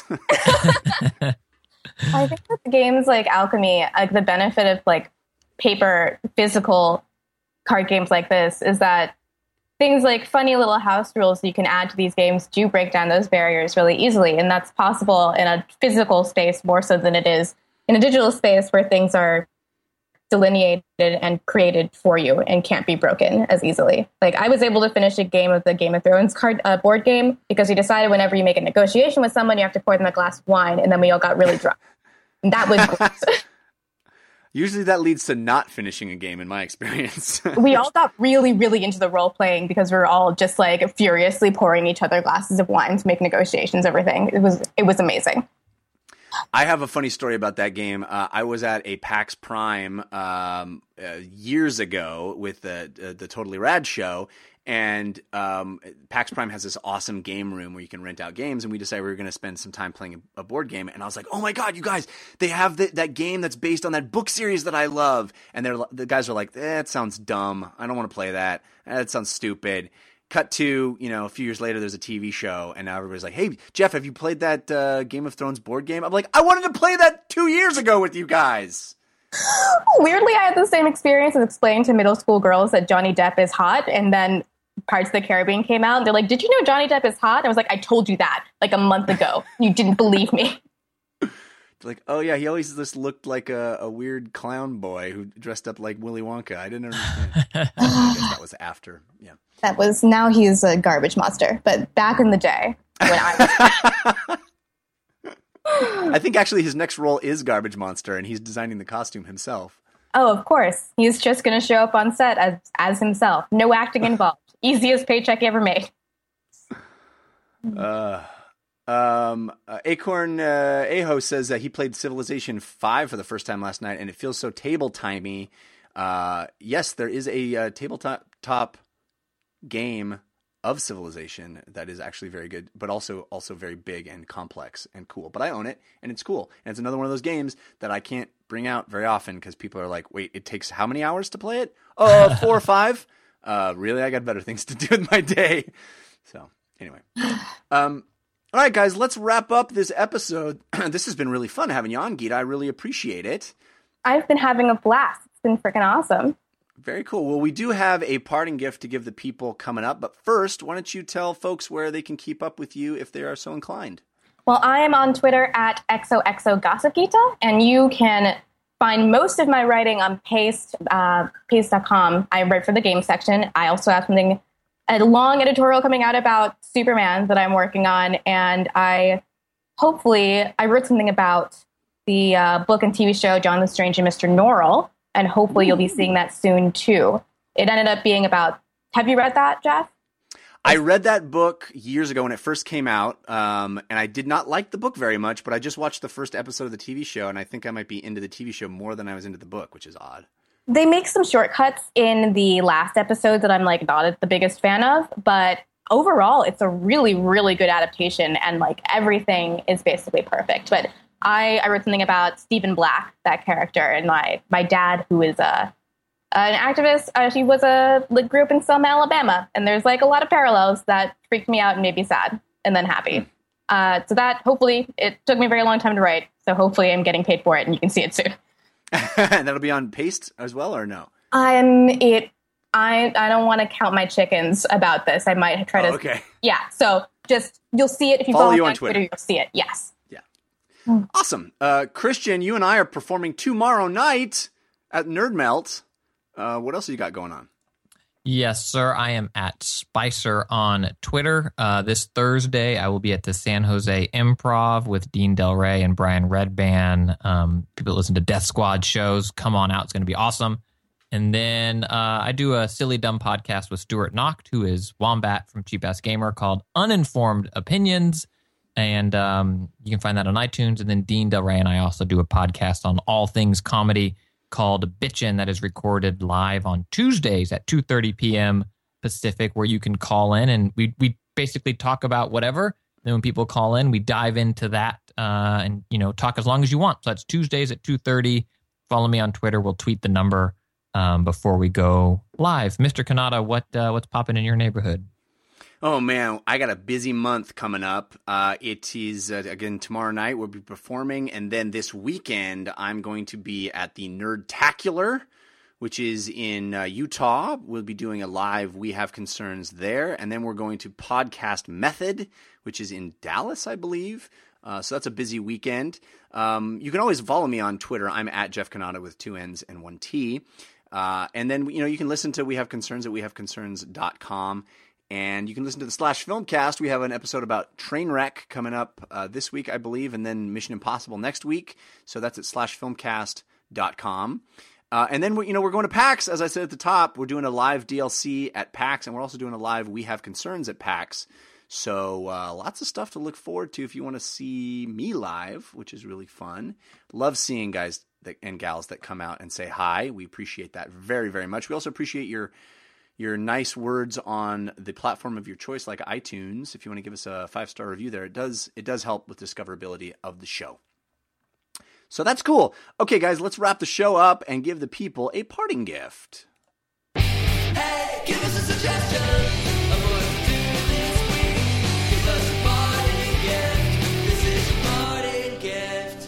I think with games like Alchemy, like the benefit of like paper physical card games like this is that things like funny little house rules you can add to these games do break down those barriers really easily, and that's possible in a physical space more so than it is in a digital space where things are delineated and created for you and can't be broken as easily. Like I was able to finish a game of the Game of Thrones card uh, board game because we decided whenever you make a negotiation with someone, you have to pour them a glass of wine, and then we all got really drunk. And that was great. Usually that leads to not finishing a game in my experience. We all got really, really into the role playing because we were all just like furiously pouring each other glasses of wine to make negotiations, everything. It was, it was amazing. I have a funny story about that game. Uh, I was at a PAX Prime um, uh, years ago with the, uh, the Totally Rad show. And um, PAX Prime has this awesome game room where you can rent out games, and we decided we were going to spend some time playing a, a board game. And I was like, "Oh my god, you guys! They have the, that game that's based on that book series that I love." And they're the guys are like, eh, "That sounds dumb. I don't want to play that. That sounds stupid." Cut to, you know, a few years later, there's a T V show, and now everybody's like, "Hey, Jeff, have you played that uh, Game of Thrones board game?" I'm like, "I wanted to play that two years ago with you guys." Weirdly, I had the same experience as explaining to middle school girls that Johnny Depp is hot, and then Pirates of the Caribbean came out, and they're like, "Did you know Johnny Depp is hot?" And I was like, "I told you that like a month ago. You didn't believe me." Like, "Oh yeah, he always just looked like a, a weird clown boy who dressed up like Willy Wonka." I didn't understand. I guess that was after. Yeah, that was now he's a garbage monster. But back in the day when I was. I think actually his next role is Garbage Monster, and he's designing the costume himself. Oh, of course. He's just going to show up on set as as himself. No acting involved. Easiest paycheck he ever made. Uh, um, uh, Acorn uh, Aho says that he played Civilization five for the first time last night, and it feels so table-timey. Uh, yes, there is a uh, tabletop top game of Civilization that is actually very good, but also also very big and complex and cool. But I own it, and it's cool. And it's another one of those games that I can't bring out very often because people are like, "Wait, it takes how many hours to play it? Oh, uh, four or five? Uh, really? I got better things to do with my day." So anyway, um, all right, guys, let's wrap up this episode. This has been really fun having you on, Geeta. I really appreciate it. I've been having a blast. It's been freaking awesome. Very cool. Well, we do have a parting gift to give the people coming up. But first, why don't you tell folks where they can keep up with you if they are so inclined? Well, I am on Twitter at X O X O Gossip Geeta, and you can find most of my writing on Paste, uh, paste dot com. I write for the game section. I also have something, a long editorial coming out about Superman that I'm working on, and I hopefully, I wrote something about the uh, book and T V show Jonathan Strange and Mister Norrell, and hopefully you'll be seeing that soon too. It ended up being about, have you read that, Jeff? I read that book years ago when it first came out, um, and I did not like the book very much, but I just watched the first episode of the T V show, and I think I might be into the T V show more than I was into the book, which is odd. They make some shortcuts in the last episode that I'm like not the biggest fan of, but overall it's a really, really good adaptation, and like everything is basically perfect. But I, I wrote something about Stephen Black, that character, and my, my dad, who is a an activist. Uh, he was a like, grew up in Selma, Alabama, and there's like a lot of parallels that freaked me out and made me sad and then happy. Mm. Uh, so that hopefully it took me a very long time to write. So hopefully I'm getting paid for it, and you can see it soon. And that'll be on Paste as well, or no? I'm it. I I don't want to count my chickens about this. I might try to. Oh, okay. Yeah. So just you'll see it if you follow, follow you me on on Twitter. Twitter. You'll see it. Yes. Awesome. Uh, Christian, you and I are performing tomorrow night at Nerd Melt. Uh, what else have you got going on? Yes, sir. I am at Spicer on Twitter. Uh, this Thursday, I will be at the San Jose Improv with Dean Del Rey and Brian Redban. Um, people that listen to Death Squad shows, come on out. It's going to be awesome. And then uh, I do a silly, dumb podcast with Stuart Nocht, who is Wombat from Cheap Ass Gamer, called Uninformed Opinions. And um, you can find that on iTunes. And then Dean Del Rey and I also do a podcast on all things comedy called Bitchin' that is recorded live on Tuesdays at two thirty p.m. Pacific, where you can call in and we we basically talk about whatever. Then when people call in, we dive into that uh, and, you know, talk as long as you want. So that's Tuesdays at two thirty. Follow me on Twitter. We'll tweet the number um, before we go live. Mister Kanata, what uh, what's popping in your neighborhood? Oh, man, I got a busy month coming up. Uh, it is, uh, again, tomorrow night we'll be performing, and then this weekend I'm going to be at the Nerdtacular, which is in uh, Utah. We'll be doing a live We Have Concerns there. And then we're going to Podcast Method, which is in Dallas, I believe. Uh, so that's a busy weekend. Um, you can always follow me on Twitter. I'm at Jeff Cannata with two N's and one T. Uh, and then, you know, you can listen to We Have Concerns at we have concerns dot com. And you can listen to the Slash Filmcast. We have an episode about Trainwreck coming up uh, this week, I believe, and then Mission Impossible next week. So that's at slash filmcast dot com. Uh, and then, we, you know, we're going to PAX. As I said at the top, we're doing a live D L C at PAX, and we're also doing a live We Have Concerns at PAX. So uh, lots of stuff to look forward to if you want to see me live, which is really fun. Love seeing guys that, and gals that come out and say hi. We appreciate that very, very much. We also appreciate your your nice words on the platform of your choice, like iTunes. If you want to give us a five-star review there, it does it does help with discoverability of the show. So that's cool. Okay, guys, let's wrap the show up and give the people a parting gift. Hey, give us a suggestion of what to do this week. Give us a parting gift. This is your parting gift.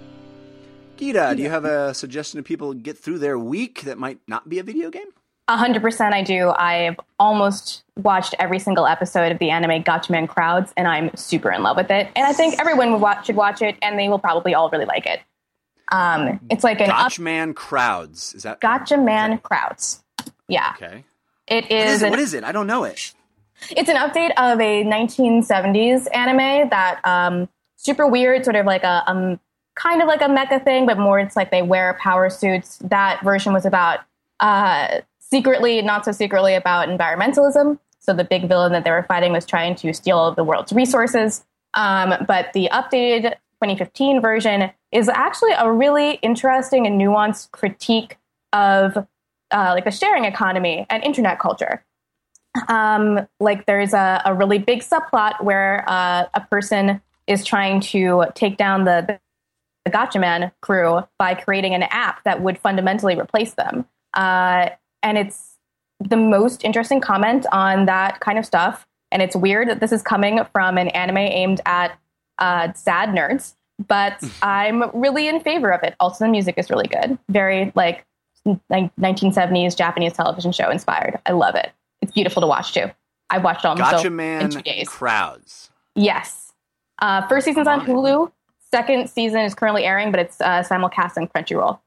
Gita, do you have a suggestion to people get through their week that might not be a video game? A hundred percent I do. I've almost watched every single episode of the anime Gatchaman Crowds, and I'm super in love with it. And I think everyone would watch, should watch it, and they will probably all really like it. Um, it's like an Gatchaman Crowds. Is that Gatchaman is that... Crowds? Yeah. Okay. It is. What is it? An, what is it? I don't know it. It's an update of a nineteen seventies anime that um, super weird, sort of like a um, kind of like a mecha thing, but more it's like they wear power suits. That version was about. Uh, Secretly, not so secretly, about environmentalism. So the big villain that they were fighting was trying to steal the world's resources. Um, but the updated twenty fifteen version is actually a really interesting and nuanced critique of uh, like the sharing economy and internet culture. Um, like there's a, a really big subplot where uh, a person is trying to take down the, the Gatchaman crew by creating an app that would fundamentally replace them. Uh, And it's the most interesting comment on that kind of stuff. And it's weird that this is coming from an anime aimed at uh, sad nerds, but I'm really in favor of it. Also, the music is really good. Very like nineteen seventies Japanese television show inspired. I love it. It's beautiful to watch too. I watched it almost in two days. Crowds. Yes. Uh, first season's on Hulu. Second season is currently airing, but it's uh, simulcast on Crunchyroll.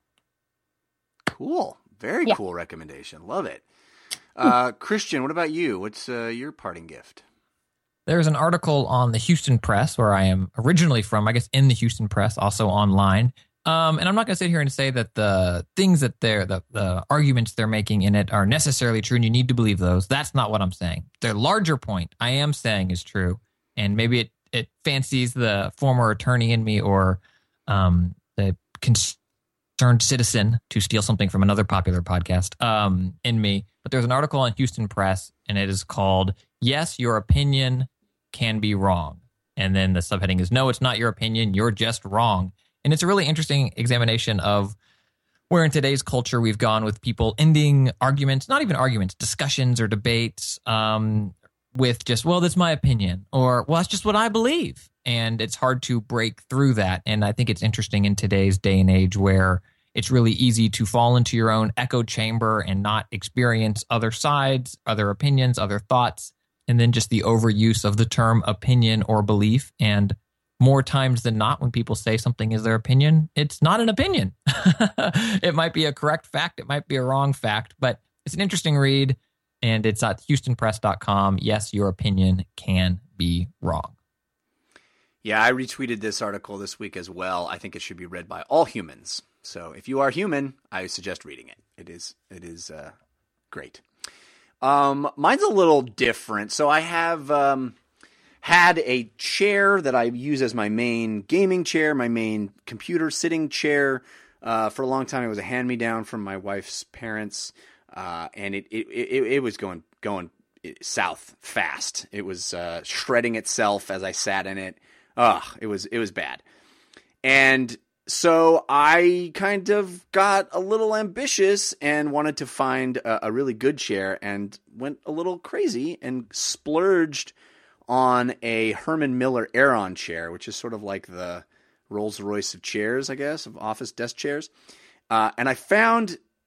Cool. Very yeah. cool recommendation. Love it. Uh, Christian, what about you? What's uh, your parting gift? There's an article on the Houston Press, where I am originally from, I guess in the Houston Press, also online. Um, and I'm not going to sit here and say that the things that they're, the, the arguments they're making in it are necessarily true and you need to believe those. That's not what I'm saying. Their larger point I am saying is true. And maybe it, it fancies the former attorney in me or um, the cons- concerned citizen, to steal something from another popular podcast, um, in me. But there's an article on Houston Press, and it is called, Yes, Your Opinion Can Be Wrong. And then the subheading is, No, it's not your opinion, you're just wrong. And it's a really interesting examination of where in today's culture we've gone with people ending arguments, not even arguments, discussions or debates, um, with just, well, that's my opinion, or, well, that's just what I believe. And it's hard to break through that. And I think it's interesting in today's day and age where it's really easy to fall into your own echo chamber and not experience other sides, other opinions, other thoughts, and then just the overuse of the term opinion or belief. And more times than not, when people say something is their opinion, it's not an opinion. It might be a correct fact. It might be a wrong fact, but it's an interesting read, and it's at houston press dot com. Yes, your opinion can be wrong. Yeah, I retweeted this article this week as well. I think it should be read by all humans. So if you are human, I suggest reading it. It is it is uh, great. Um, mine's a little different. So I have um, had a chair that I use as my main gaming chair, my main computer sitting chair. Uh, for a long time, it was a hand-me-down from my wife's parents, uh, and it, it it it was going going south fast. It was uh, shredding itself as I sat in it. Ugh, it was it was bad. And so I kind of got a little ambitious and wanted to find a, a really good chair, and went a little crazy and splurged on a Herman Miller Aeron chair, which is sort of like the Rolls Royce of chairs, I guess, of office desk chairs. Uh, and I found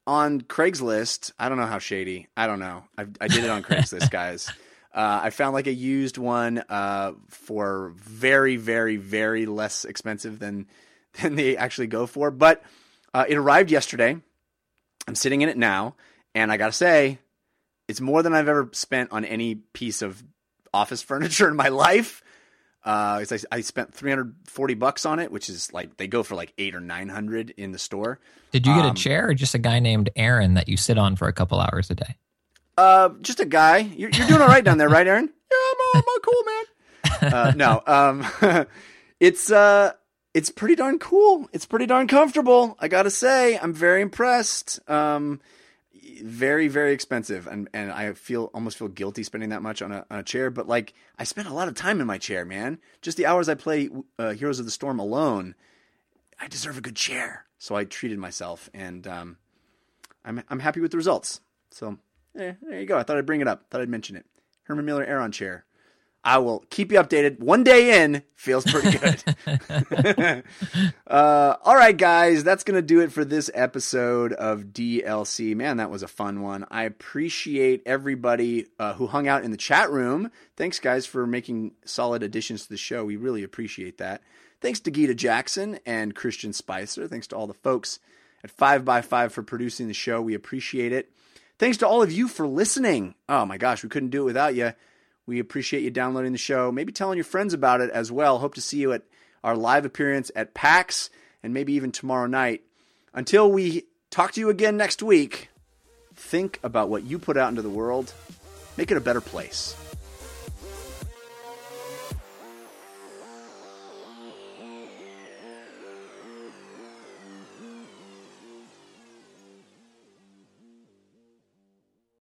on Craigslist. I don't know how shady. I don't know. I, I did it on Craigslist, guys. Uh, I found like a used one uh, for very, very, very less expensive than than they actually go for. But uh, it arrived yesterday. I'm sitting in it now, and I gotta say, it's more than I've ever spent on any piece of office furniture in my life. Uh, it's like I spent three hundred forty bucks on it, which is like they go for like eight or nine hundred in the store. Did you get um, a chair or just a guy named Aaron that you sit on for a couple hours a day? Uh, just a guy. You're, you're doing all right down there, right, Aaron? Yeah, I'm, I'm cool, man. Uh, no, um, it's uh, it's pretty darn cool. It's pretty darn comfortable. I gotta say, I'm very impressed. Um, very, very expensive, and and I feel almost feel guilty spending that much on a on a chair. But like, I spent a lot of time in my chair, man. Just the hours I play uh, Heroes of the Storm alone, I deserve a good chair. So I treated myself, and um, I'm I'm happy with the results. So. Eh, there you go. I thought I'd bring it up. Thought I'd mention it. Herman Miller Aeron chair. I will keep you updated. One day in, feels pretty good. uh, all right, guys. That's going to do it for this episode of D L C. Man, that was a fun one. I appreciate everybody uh, who hung out in the chat room. Thanks, guys, for making solid additions to the show. We really appreciate that. Thanks to Gita Jackson and Christian Spicer. Thanks to all the folks at five by five for producing the show. We appreciate it. Thanks to all of you for listening. Oh my gosh, we couldn't do it without you. We appreciate you downloading the show, maybe telling your friends about it as well. Hope to see you at our live appearance at PAX and maybe even tomorrow night. Until we talk to you again next week, think about what you put out into the world. Make it a better place.